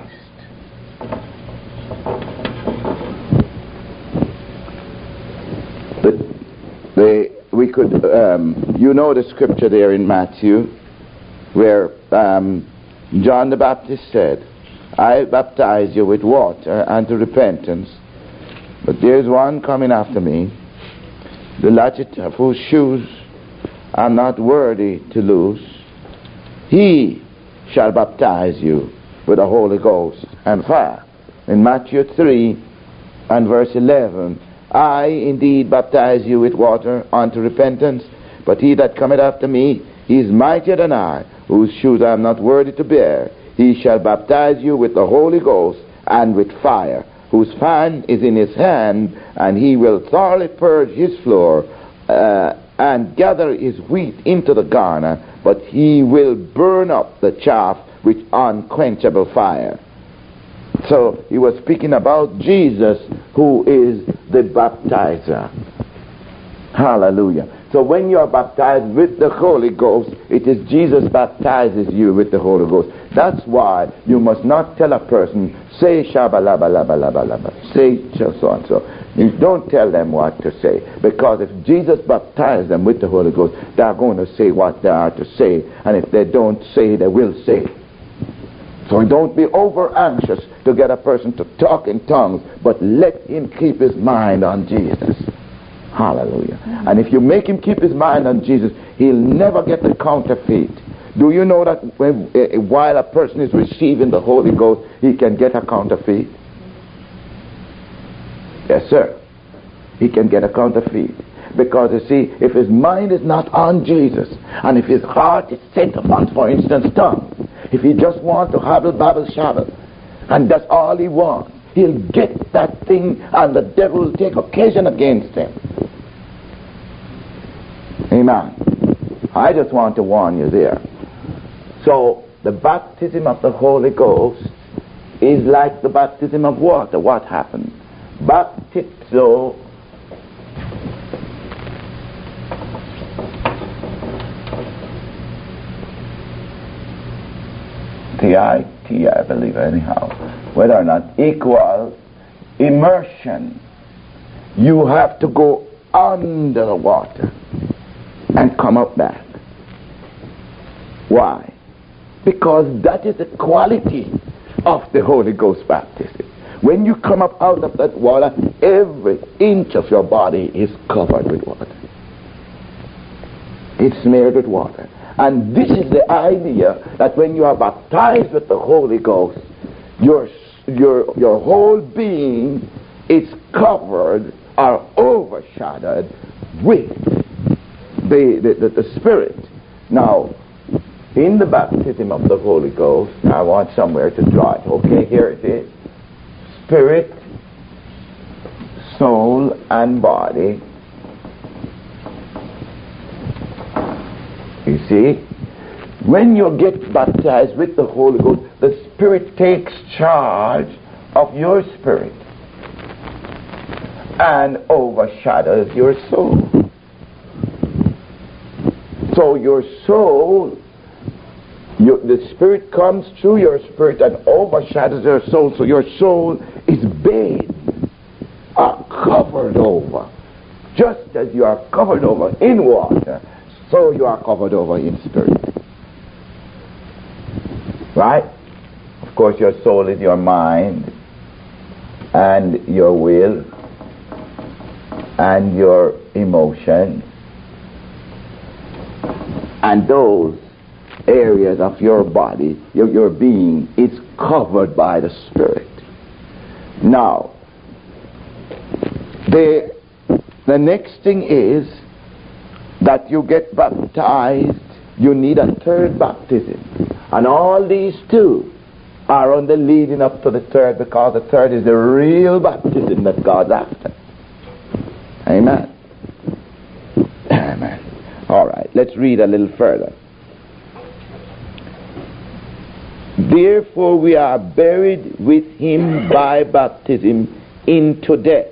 The, the, we could, um, you know the scripture there in Matthew where um, John the Baptist said, I baptize you with water unto repentance, but there's one coming after me, the latchet of whose shoes I'm not worthy to loose. He shall baptize you with the Holy Ghost and fire. In Matthew three and verse eleven, I indeed baptize you with water unto repentance, but he that cometh after me, he is mightier than I, whose shoes I am not worthy to bear. He shall baptize you with the Holy Ghost and with fire, whose fan is in his hand, and he will thoroughly purge his floor, uh, and gather his wheat into the garner, but he will burn up the chaff with unquenchable fire. So he was speaking about Jesus, who is the baptizer. Hallelujah. So when you are baptized with the Holy Ghost, it is Jesus baptizes you with the Holy Ghost. That's why you must not tell a person, say shabba-labba-labba-labba-labba, say so-and-so. You don't tell them what to say, because if Jesus baptized them with the Holy Ghost, they're going to say what they are to say, and if they don't say, they will say. So don't be over anxious to get a person to talk in tongues, but let him keep his mind on Jesus. Hallelujah. And if you make him keep his mind on Jesus, he'll never get the counterfeit. Do you know that when, uh, while a person is receiving the Holy Ghost, he can get a counterfeit? Yes, sir. He can get a counterfeit. Because, you see, if his mind is not on Jesus, and if his heart is set upon, for instance, tongues, if he just wants to habble, babble, shabble, and that's all he wants, he'll get that thing, and the devil will take occasion against him. Amen. I just want to warn you there. So, the baptism of the Holy Ghost is like the baptism of water. What happened? Baptizo T I T, I believe, anyhow, whether or not equals immersion. You have to go under the water and come up back. Why? Because that is the quality of the Holy Ghost baptism. When you come up out of that water, every inch of your body is covered with water. It's smeared with water. And this is the idea that when you are baptized with the Holy Ghost, your your your whole being is covered or overshadowed with the, the, the, the Spirit. Now, in the baptism of the Holy Ghost, I want somewhere to draw it. Okay, here it is. Spirit, soul, and body. You see, when you get baptized with the Holy Ghost, the Spirit takes charge of your spirit. and overshadows your soul. So your soul, you, the Spirit comes through your spirit and overshadows your soul. So your soul is bathed, are covered over. Just as you are covered over in water, so you are covered over in spirit. Right? Of course, your soul is your mind and your will and your emotions, and those areas of your body, your, your being, is covered by the Spirit. Now, the, the next thing is that you get baptized, you need a third baptism. And all these two are on the leading up to the third, because the third is the real baptism that God's after. Amen. Amen. All right, let's read a little further. Therefore we are buried with him by baptism into death.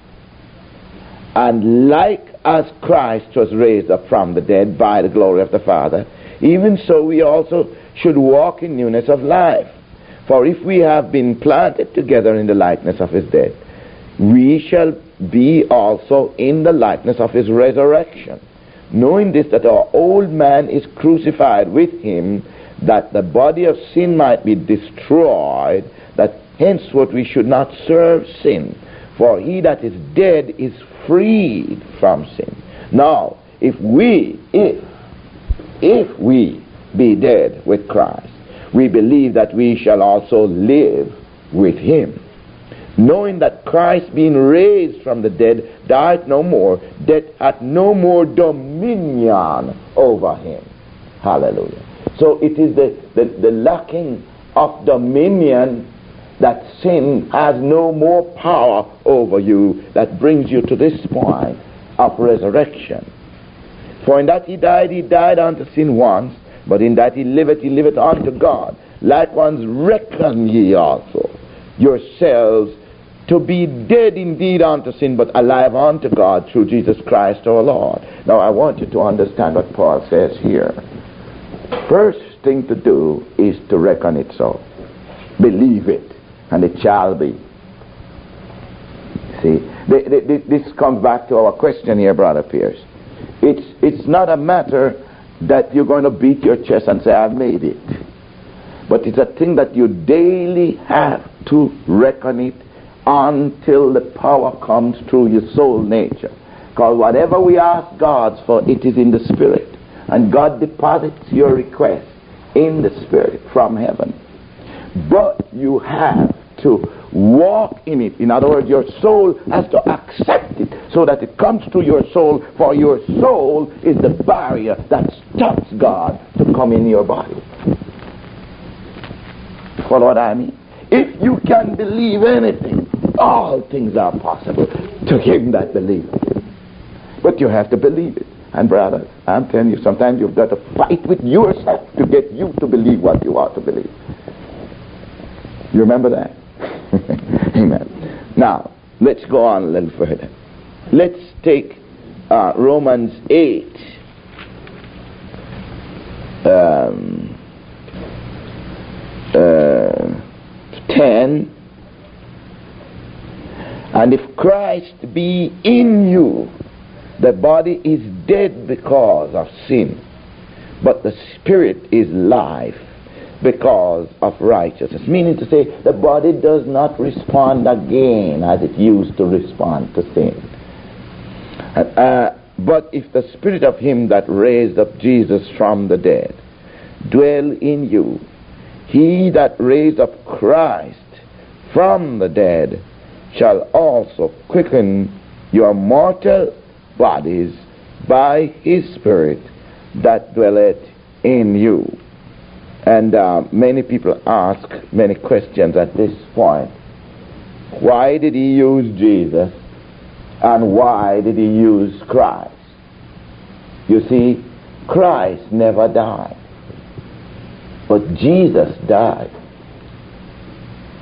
And like as Christ was raised up from the dead by the glory of the Father, even so we also should walk in newness of life. For if we have been planted together in the likeness of his death, we shall be also in the likeness of his resurrection. Knowing this, that our old man is crucified with him, that the body of sin might be destroyed, that henceforth we should not serve sin. For he that is dead is freed from sin. Now, if we, if, if we be dead with Christ, we believe that we shall also live with him. Knowing that Christ, being raised from the dead, died no more, death hath no more dominion over him. Hallelujah. So it is the, the, the lacking of dominion, that sin has no more power over you, that brings you to this point of resurrection. For in that he died, he died unto sin once, but in that he liveth, he liveth unto God. Likewise reckon ye also yourselves to be dead indeed unto sin, but alive unto God through Jesus Christ our Lord. Now I want you to understand what Paul says here. First thing to do is to reckon it so. Believe it, and it shall be. See, th- th- this comes back to our question here, Brother Pierce. It's, it's not a matter that you're going to beat your chest and say, I've made it. But it's a thing that you daily have to reckon it until the power comes through your soul nature. Because whatever we ask God for, it is in the Spirit. And God deposits your request in the Spirit from heaven. But you have to walk in it. In other words, your soul has to accept it so that it comes to your soul, for your soul is the barrier that stops God to come in your body. Follow what I mean? If you can believe anything, all things are possible to him that believes. But you have to believe it. And brothers, I'm telling you, sometimes you've got to fight with yourself to get you to believe what you ought to believe. You remember that? Amen. Now, let's go on a little further. Let's take uh, Romans eight. Um, uh, ten. And if Christ be in you, the body is dead because of sin, but the spirit is life because of righteousness. Meaning to say, the body does not respond again as it used to respond to sin. Uh, but if the spirit of him that raised up Jesus from the dead dwell in you, he that raised up Christ from the dead shall also quicken your mortal bodies by his Spirit that dwelleth in you. And uh, many people ask many questions at this point. Why did he use Jesus? And why did he use Christ? You see, Christ never died, but Jesus died.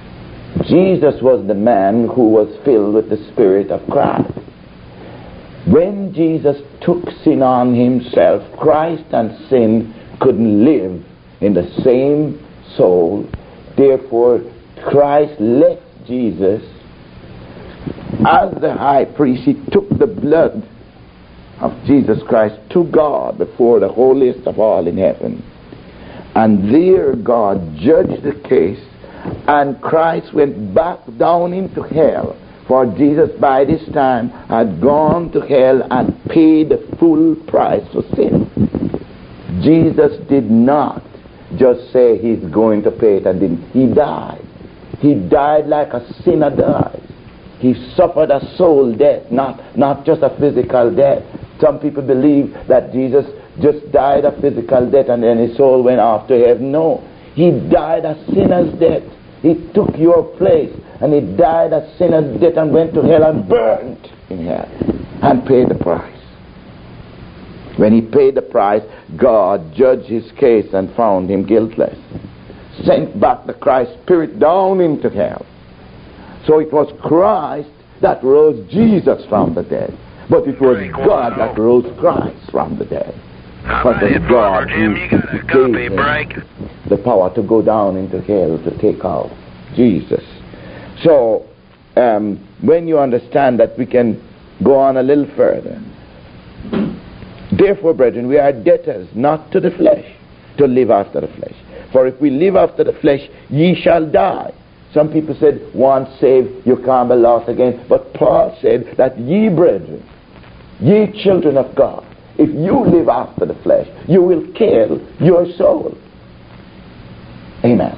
Jesus was the man who was filled with the Spirit of Christ. When Jesus took sin on himself, Christ and sin couldn't live in the same soul. Therefore, Christ left Jesus as the high priest. He took the blood of Jesus Christ to God before the holiest of all in heaven. And there God judged the case, and Christ went back down into hell. For Jesus by this time had gone to hell and paid the full price for sin. Jesus did not just say he's going to pay it and didn't. He died. He died like a sinner dies. He suffered a soul death, not, not just a physical death. Some people believe that Jesus just died a physical death and then his soul went off to heaven. No. He died a sinner's death. He took your place and he died a sinner's death and went to hell and burned in hell and paid the price. When he paid the price, God judged his case and found him guiltless. Sent back the Christ Spirit down into hell. So it was Christ that rose Jesus from the dead. But it was God that rose Christ from the dead. But it was God who gave him the power to go down into hell to take out Jesus. So, um, when you understand that, we can go on a little further. Therefore, brethren, we are debtors not to the flesh, to live after the flesh. For if we live after the flesh, ye shall die. Some people said, once saved, you can't be lost again. But Paul said that ye, brethren, ye children of God, if you live after the flesh, you will kill your soul. Amen.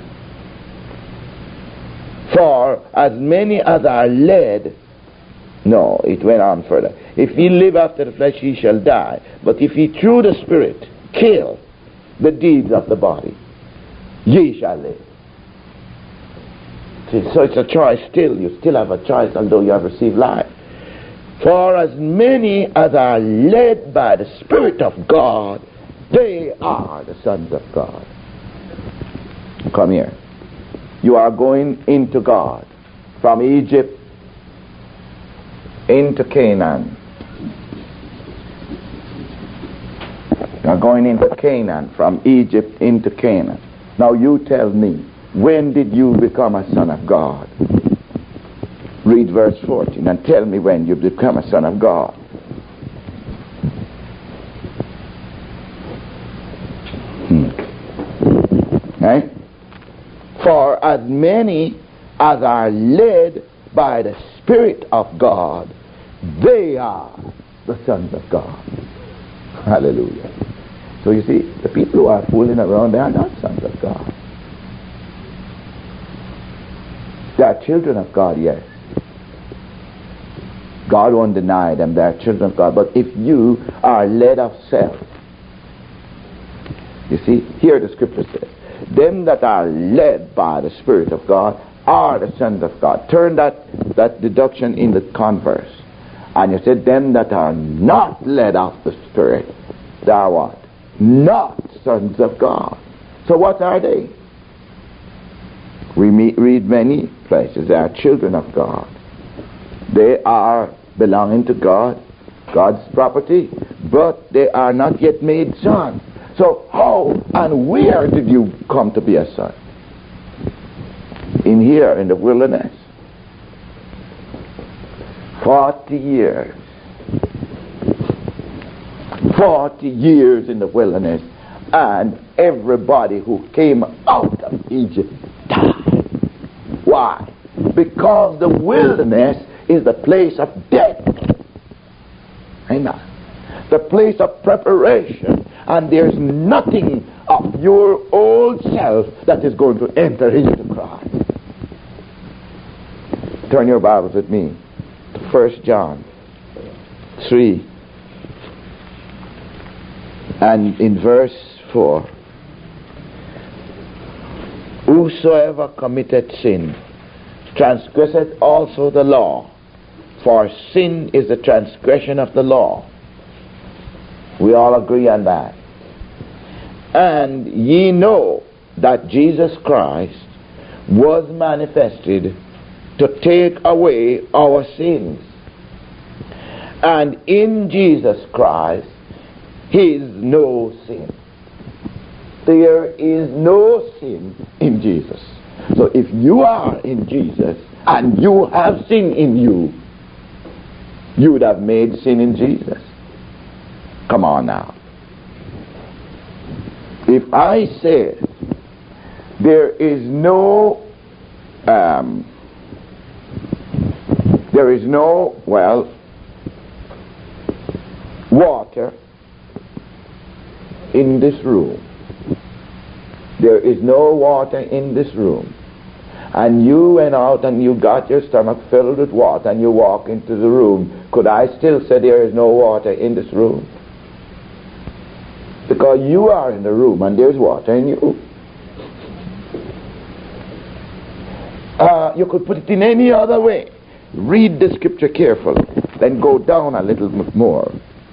For as many as are led, no, it went on further. If ye live after the flesh, ye shall die. But if ye through the Spirit kill the deeds of the body, ye shall live. See, so it's a choice still. You still have a choice, although you have received life. For as many as are led by the Spirit of God, they are the sons of God. Come here. You are going into God. From Egypt into Canaan. You are going into Canaan. From Egypt into Canaan. Now you tell me, when did you become a son of God? Read verse fourteen and tell me when you become a son of God. Hmm. Eh? For as many as are led by the Spirit of God, they are the sons of God. Hallelujah. So you see, the people who are fooling around, they are not sons of God. They are children of God, yes. God won't deny them, they are children of God. But if you are led of self, you see, here the scripture says, them that are led by the Spirit of God are the sons of God. Turn that, that deduction in the converse. And you said, them that are not led of the Spirit, they are what? Not sons of God. So what are they? We meet, read many places. They are children of God. They are belonging to God, God's property, but they are not yet made sons. So how and where did you come to be a son? In here, in the wilderness. Forty years. Forty years in the wilderness, and everybody who came out of Egypt died. Why? Because the wilderness is the place of death. Amen. The place of preparation. And there's nothing of your old self that is going to enter into Christ. Turn your Bibles with me to First John three. And in verse four. Whosoever committeth sin transgresseth also the law, for sin is the transgression of the law. We all agree on that. And ye know that Jesus Christ was manifested to take away our sins. And in Jesus Christ is no sin. There is no sin in Jesus. So if you are in Jesus and you have sin in you, you would have made sin in Jesus. Come on now. If I say there is no um, there is no, well, water in this room. There is no water in this room. And you went out and you got your stomach filled with water and you walk into the room. Could I still say there is no water in this room? Because you are in the room and there's water in you. Uh, you could put it in any other way. Read the scripture carefully. Then go down a little bit more.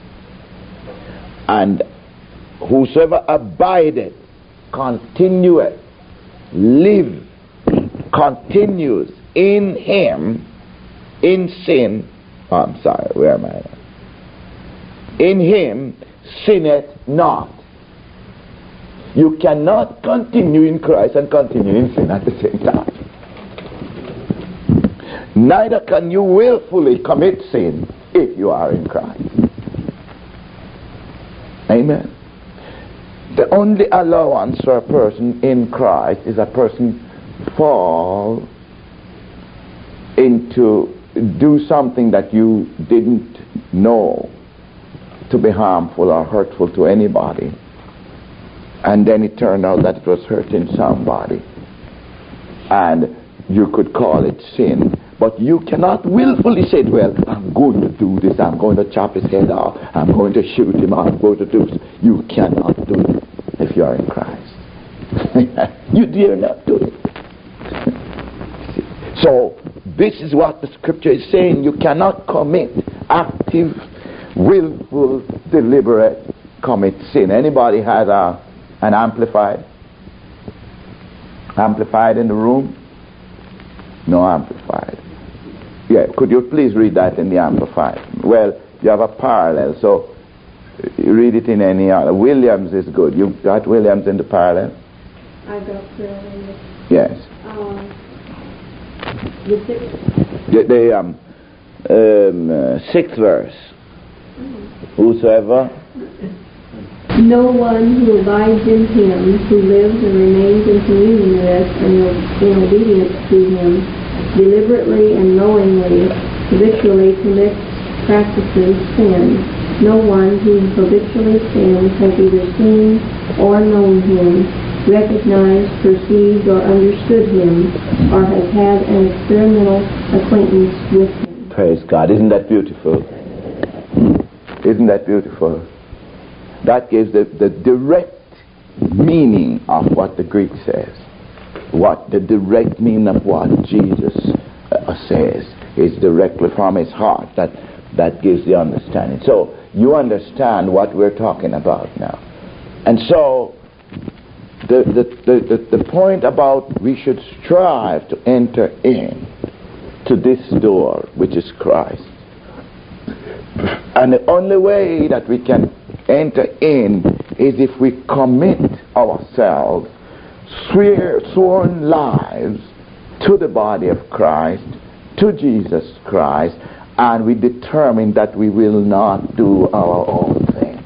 And whosoever abideth, continueth, live, continues in him, in sin, oh, I'm sorry, where am I? In him sinneth not. You cannot continue in Christ and continue in sin at the same time. Neither can you willfully commit sin if you are in Christ. Amen. The only allowance for a person in Christ is a person fall into do something that you didn't know to be harmful or hurtful to anybody, and then it turned out that it was hurting somebody, and you could call it sin. But you cannot willfully say, well, I'm going to do this, I'm going to chop his head off, I'm going to shoot him, I'm going to do this. You cannot do it if you are in Christ. You dare not do it. So, this is what the scripture is saying. You cannot commit active, willful, deliberate, commit sin. Anybody has a, an amplified? Amplified in the room? No amplified. Yeah, could you please read that in the Amplified? Well, you have a parallel, so you read it in any other. Williams is good. You got Williams in the parallel? I got parallel. Yes. Um, the sixth. The, the um, um, uh, sixth verse. Mm-hmm. Whosoever. No one who abides in him, who lives and remains in communion with and in obedience to him, deliberately and knowingly, habitually commits, practices sin. No one who habitually sins has either seen or known him, recognized, perceived, or understood him, or has had an experimental acquaintance with him. Praise God. Isn't that beautiful? Isn't that beautiful? That gives the, the direct meaning of what the Greek says. What the direct meaning of what Jesus uh, says is directly from his heart. That that gives the understanding. So you understand what we're talking about now. And so the the, the, the, the point about we should strive to enter in to this door, which is Christ. And the only way that we can enter in is if we commit ourselves, swear, sworn lives to the body of Christ, to Jesus Christ, and we determine that we will not do our own thing.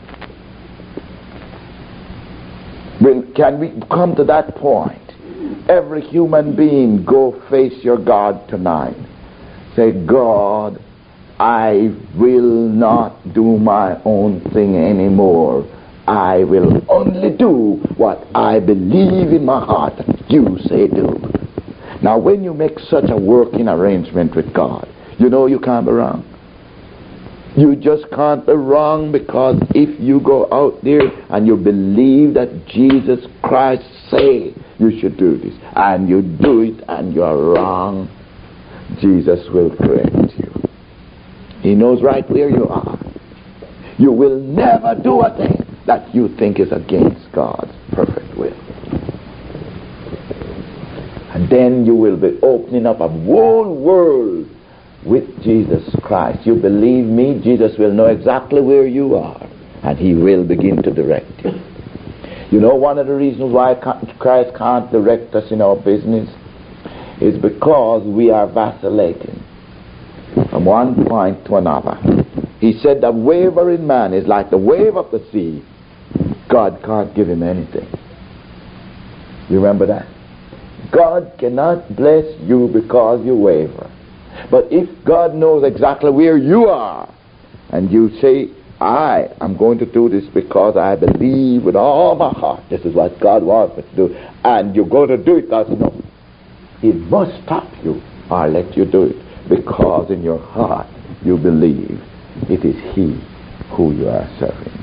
Well, can we come to that point? Every human being, go face your God tonight. Say, God, I will not do my own thing anymore. I will only do what I believe in my heart that you say do. Now, when you make such a working arrangement with God, you know you can't be wrong. You just can't be wrong, because if you go out there and you believe that Jesus Christ say you should do this, and you do it and you're wrong, Jesus will correct you. He knows right where you are. You will never do a thing that you think is against God's perfect will. And then you will be opening up a whole world with Jesus Christ. You believe me, Jesus will know exactly where you are, and he will begin to direct you. You know, one of the reasons why Christ can't direct us in our business is because we are vacillating from one point to another. He said that wavering man is like the wave of the sea. God can't give him anything. You remember that? God cannot bless you because you waver. But if God knows exactly where you are, and you say, I am going to do this because I believe with all my heart this is what God wants me to do, and you're going to do it, God says, no. He must stop you or let you do it, because in your heart you believe it is He who you are serving.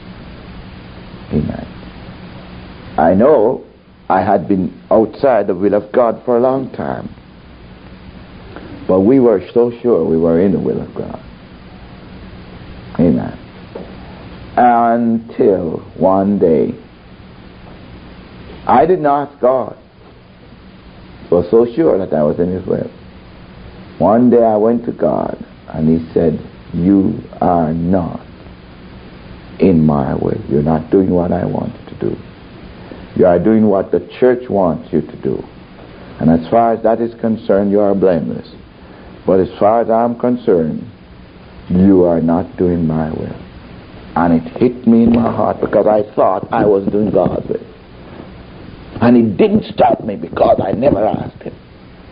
Amen. I know I had been outside the will of God for a long time, but we were so sure we were in the will of God. Amen. Until one day, I didn't ask God. I was so sure that I was in His will. One day I went to God and He said, you are not in my will. You're not doing what I want you to do. You are doing what the church wants you to do. And as far as that is concerned, you are blameless. But as far as I'm concerned, you are not doing my will. And it hit me in my heart because I thought I was doing God's will. And He didn't stop me because I never asked Him.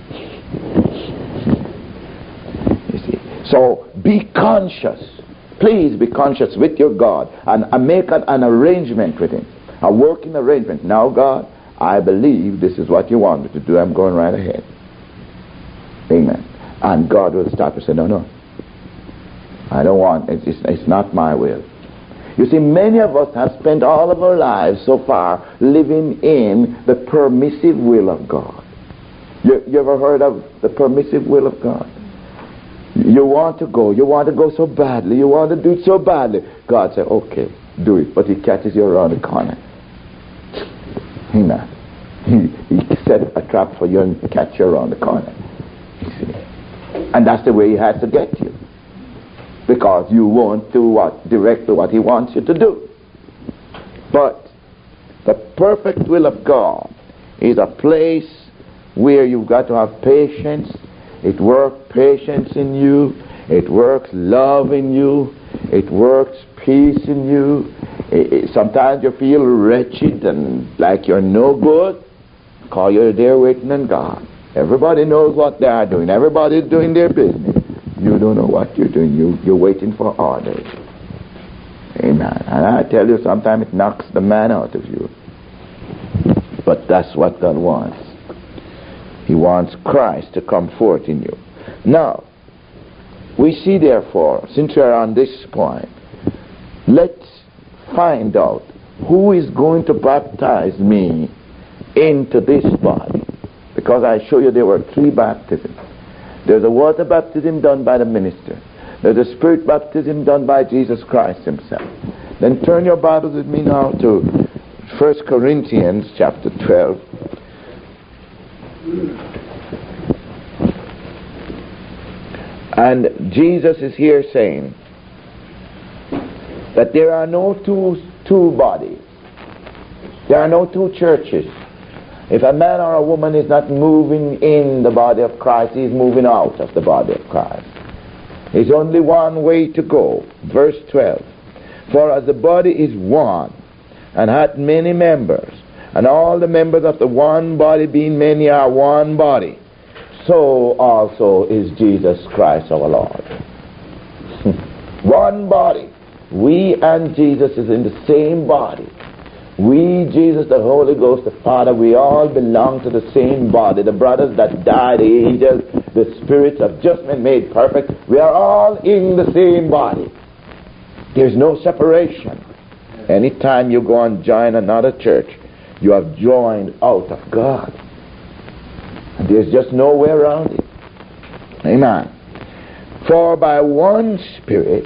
You see. So be conscious. Please be conscious with your God and, and make an, an arrangement with Him. A working arrangement. Now, God, I believe this is what you want me to do. I'm going right ahead. Amen. And God will stop and say, no, no. I don't want, it's, it's, it's not my will. You see, many of us have spent all of our lives so far living in the permissive will of God. You, you ever heard of the permissive will of God? You want to go, you want to go so badly, you want to do it so badly. God said, okay, do it. But He catches you around the corner. Amen. He, he set a trap for you and catch you around the corner. You see. And that's the way He has to get you. Because you won't do what directly what He wants you to do. But the perfect will of God is a place where you've got to have patience. It works patience in you. It works love in you. It works peace in you. It, it, sometimes you feel wretched and like you're no good. Call you're there waiting on God. Everybody knows what they are doing. Everybody's doing their business. You don't know what you're doing. You, you're waiting for orders. Amen. And I tell you, sometimes it knocks the man out of you. But that's what God wants. He wants Christ to come forth in you. Now, we see therefore, since we are on this point, let's find out who is going to baptize me into this body. Because I show you there were three baptisms. There's a water baptism done by the minister. There's a spirit baptism done by Jesus Christ Himself. Then turn your Bibles with me now to First Corinthians chapter twelve. And Jesus is here saying that there are no two, two bodies. There are no two churches. If a man or a woman is not moving in the body of Christ, he is moving out of the body of Christ. There's only one way to go. Verse twelve. For as the body is one, and hath many members, and all the members of the one body being many are one body, so also is Jesus Christ our Lord. One body. We and Jesus is in the same body. We, Jesus, the Holy Ghost, the Father, we all belong to the same body. The brothers that died, the angels, the spirits have just been made perfect. We are all in the same body. There's no separation. Anytime you go and join another church, you have joined out of God. And there's just no way around it. Amen. For by one Spirit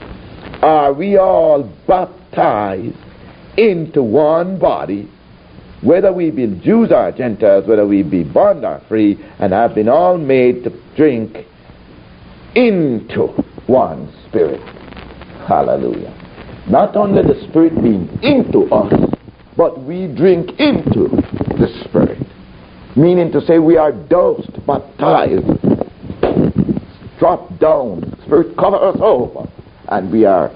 are we all baptized into one body, whether we be Jews or Gentiles, whether we be bond or free, and have been all made to drink into one Spirit. Hallelujah. Not only the Spirit being into us, but we drink into the Spirit. Meaning to say we are doused, baptized, dropped down, Spirit cover us over, and we are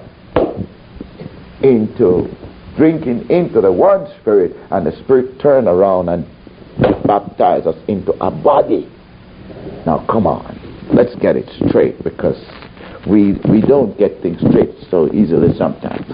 into drinking into the one Spirit, and the Spirit turn around and baptize us into a body. Now come on, let's get it straight, because we we don't get things straight so easily sometimes.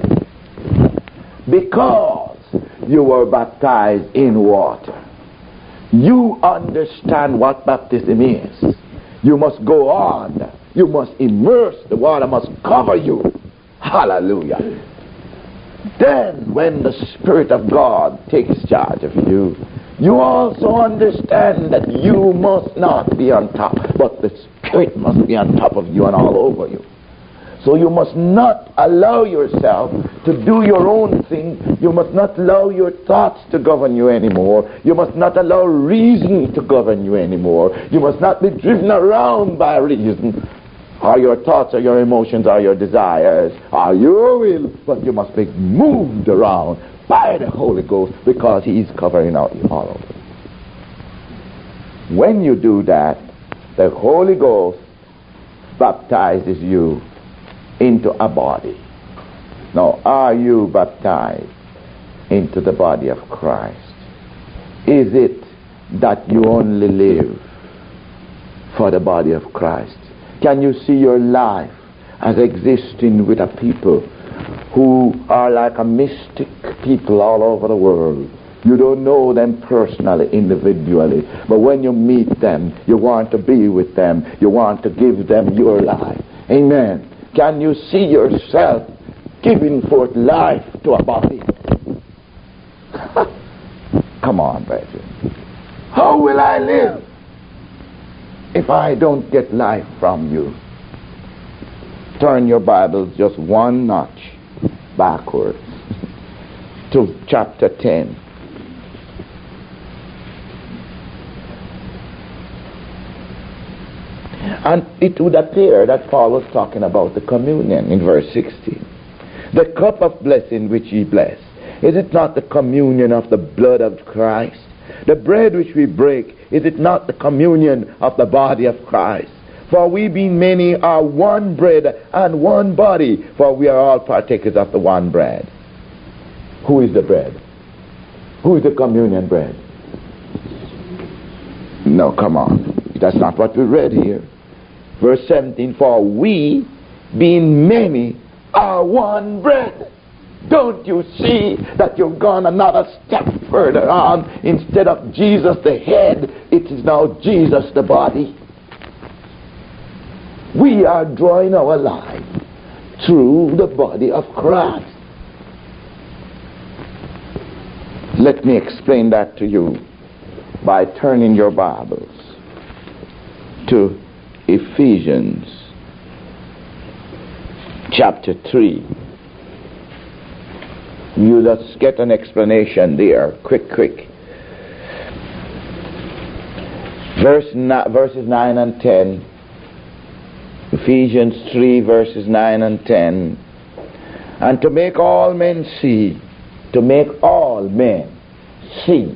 Because you were baptized in water, you understand what baptism is. You must go on. You must immerse. The water must cover you. Hallelujah. Then when the Spirit of God takes charge of you, you also understand that you must not be on top, but the Spirit must be on top of you and all over you. So you must not allow yourself to do your own thing. You must not allow your thoughts to govern you anymore. You must not allow reason to govern you anymore. You must not be driven around by reason, or your thoughts, or your emotions, or your desires, or your will. But you must be moved around by the Holy Ghost, because He is covering out you all over. When you do that, the Holy Ghost baptizes you into a body. Now, are you baptized into the body of Christ? Is it that you only live for the body of Christ? Can you see your life as existing with a people who are like a mystic people all over the world? You don't know them personally, individually, but when you meet them, you want to be with them. You want to give them your life. Amen. Can you see yourself giving forth life to a body? Come on, brethren. How will I live if I don't get life from you? Turn your Bibles just one notch backwards to chapter ten. And it would appear that Paul was talking about the communion in verse sixteen. The cup of blessing which ye bless, is it not the communion of the blood of Christ? The bread which we break, is it not the communion of the body of Christ? For we being many are one bread and one body, for we are all partakers of the one bread. Who is the bread? Who is the communion bread? No, come on. That's not what we read here. Verse seventeen, for we, being many, are one bread. Don't you see that you've gone another step further on? Instead of Jesus the head, it is now Jesus the body. We are drawing our life through the body of Christ. Let me explain that to you by turning your Bibles to Ephesians chapter three. You just get an explanation there. Quick, quick. Verse na- verses nine and ten. Ephesians three, verses nine and ten. And to make all men see, to make all men see.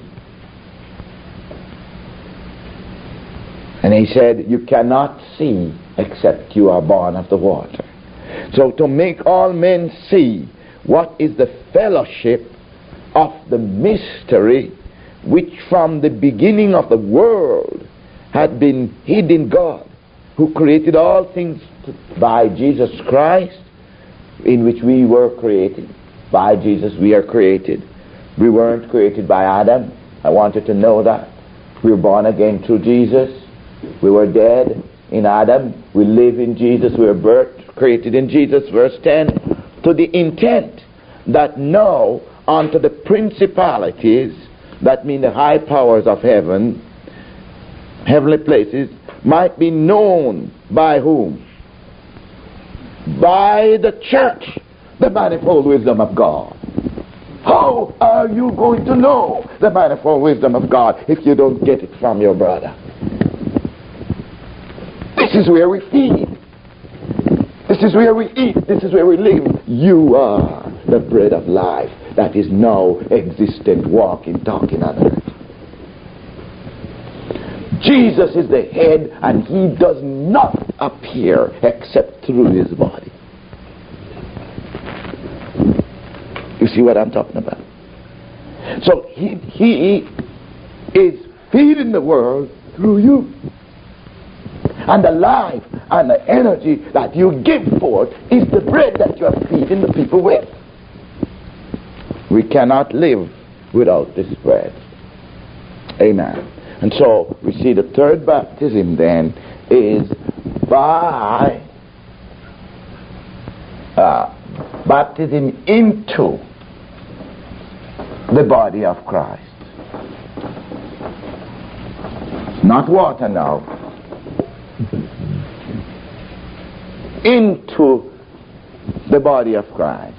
And he said, you cannot see except you are born of the water. So to make all men see what is the fellowship of the mystery which from the beginning of the world had been hid in God, who created all things by Jesus Christ, in which we were created. By Jesus we are created. We weren't created by Adam. I want you to know that. We were born again through Jesus. We were dead in Adam. We live in Jesus. We were birthed, created in Jesus. Verse ten. To the intent that now unto the principalities, that mean the high powers of heaven, heavenly places, might be known by whom? By the church, the manifold wisdom of God. How are you going to know the manifold wisdom of God if you don't get it from your brother? This is where we feed. This is where we eat. This is where we live. You are the bread of life that is now existent, walking, talking on earth. Jesus is the head, and he does not appear except through his body. You see what I'm talking about? So he, he is feeding the world through you. And the life and the energy that you give forth is the bread that you are feeding the people with. We cannot live without this bread. Amen. And so we see the third baptism then is by uh, baptism into the body of Christ. Not water now. Into the body of Christ.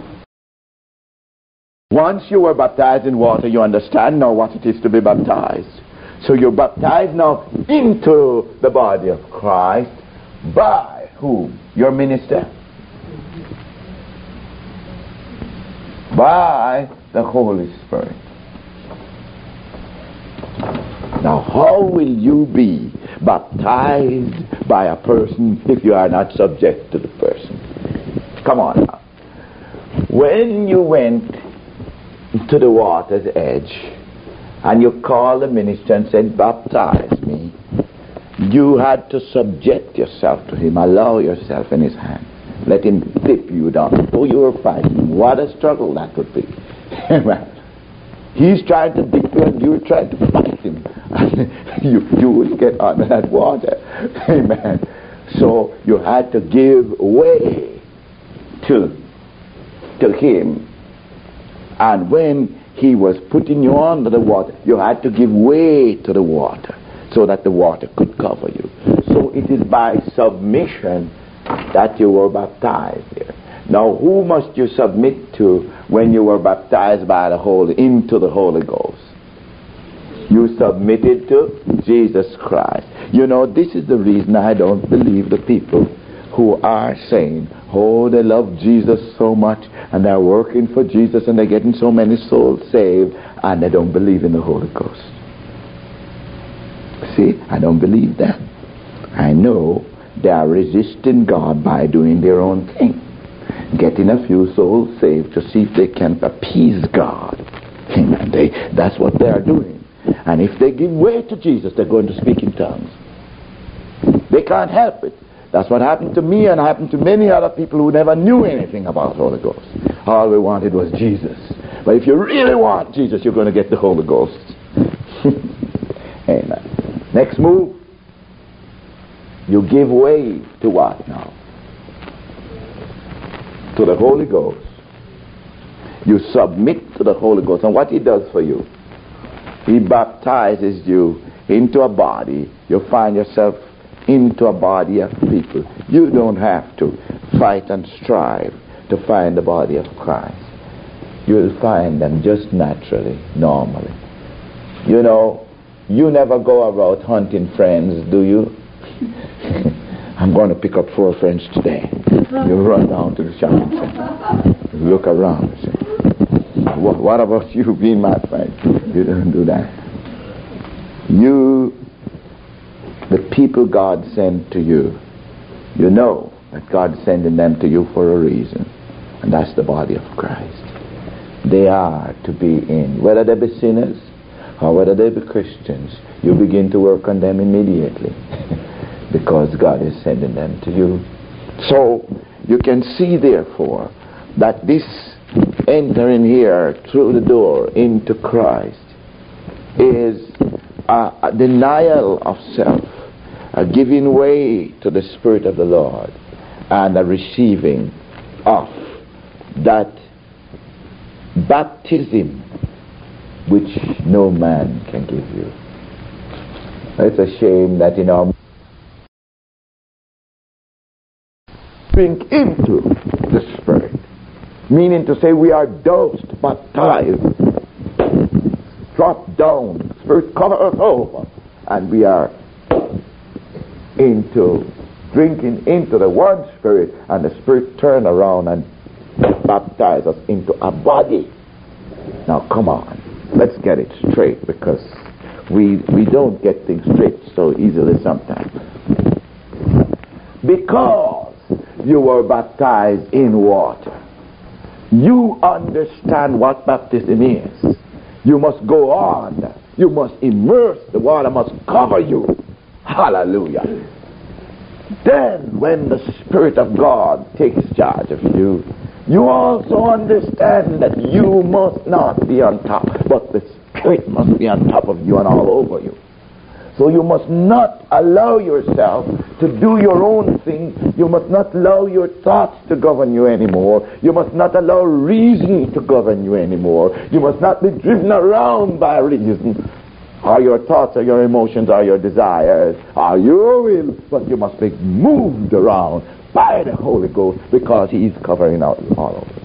Once you were baptized in water, you understand now what it is to be baptized. So you're baptized now into the body of Christ by whom? Your minister. By the Holy Spirit. Now, how will you be baptized by a person if you are not subject to the person? Come on now. When you went to the water's edge and you called the minister and said, baptize me, you had to subject yourself to him, allow yourself in his hand. Let him dip you down. Oh, you were fighting. What a struggle that would be. He's trying to dip you and you're trying to fight him. you, you would get under that water. Amen. So you had to give way to, to him. And when he was putting you under the water, you had to give way to the water so that the water could cover you. So it is by submission that you were baptized here. Now, who must you submit to when you were baptized by the Holy into the Holy Ghost? You submitted to Jesus Christ. You know, this is the reason I don't believe the people who are saying, oh, they love Jesus so much and they're working for Jesus and they're getting so many souls saved and they don't believe in the Holy Ghost. See, I don't believe that. I know they are resisting God by doing their own thing. Getting a few souls saved to see if they can appease God. Amen. They, that's what they are doing. And if they give way to Jesus, they're going to speak in tongues. They can't help it. That's what happened to me and happened to many other people who never knew anything about the Holy Ghost. All we wanted was Jesus. But if you really want Jesus, you're going to get the Holy Ghost. Amen. Next move. You give way to what now? To the Holy Ghost. You submit to the Holy Ghost. And what he does for you, he baptizes you into a body. You find yourself into a body of people. You don't have to fight and strive to find the body of Christ. You will find them just naturally, normally. You know, you never go about hunting friends, do you? I'm going to pick up four friends today. You run down to the shopping center. Look around and say, what, what about you being my friend? You don't do that. You, the people God sent to you, you know that God's sending them to you for a reason. And that's the body of Christ. They are to be in. Whether they be sinners or whether they be Christians, you begin to work on them immediately. Because God is sending them to you. So you can see therefore that this entering here through the door into Christ is a, a denial of self, a giving way to the Spirit of the Lord, and a receiving of that baptism which no man can give you. It's a shame that in our drink into the Spirit. Meaning to say we are doused, baptized, drop down, Spirit cover us over, and we are into drinking into the one Spirit, and the Spirit turn around and baptize us into a body. Now come on, let's get it straight, because we we don't get things straight so easily sometimes. Because you were baptized in water, you understand what baptism is. You must go on. You must immerse. The water must cover you. Hallelujah. Then when the Spirit of God takes charge of you, you also understand that you must not be on top, but the Spirit must be on top of you and all over you. So you must not allow yourself to do your own thing. You must not allow your thoughts to govern you anymore. You must not allow reason to govern you anymore. You must not be driven around by reason, or your thoughts, or your emotions, or your desires, or your will. But you must be moved around by the Holy Ghost, because He is covering out all over.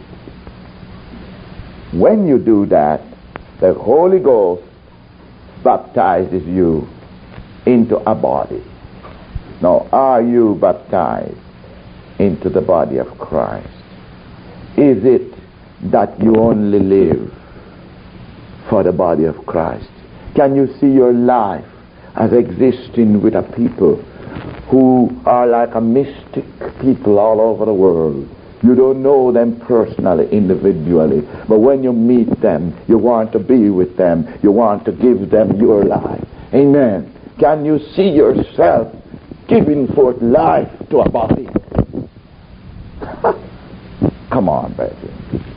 When you do that, the Holy Ghost baptizes you into a body. Now, are you baptized into the body of Christ? Is it that you only live for the body of Christ? Can you see your life as existing with a people who are like a mystic people all over the world? You don't know them personally, individually, but when you meet them, you want to be with them. You want to give them your life. Amen. Can you see yourself giving forth life to a body? Come on, baby.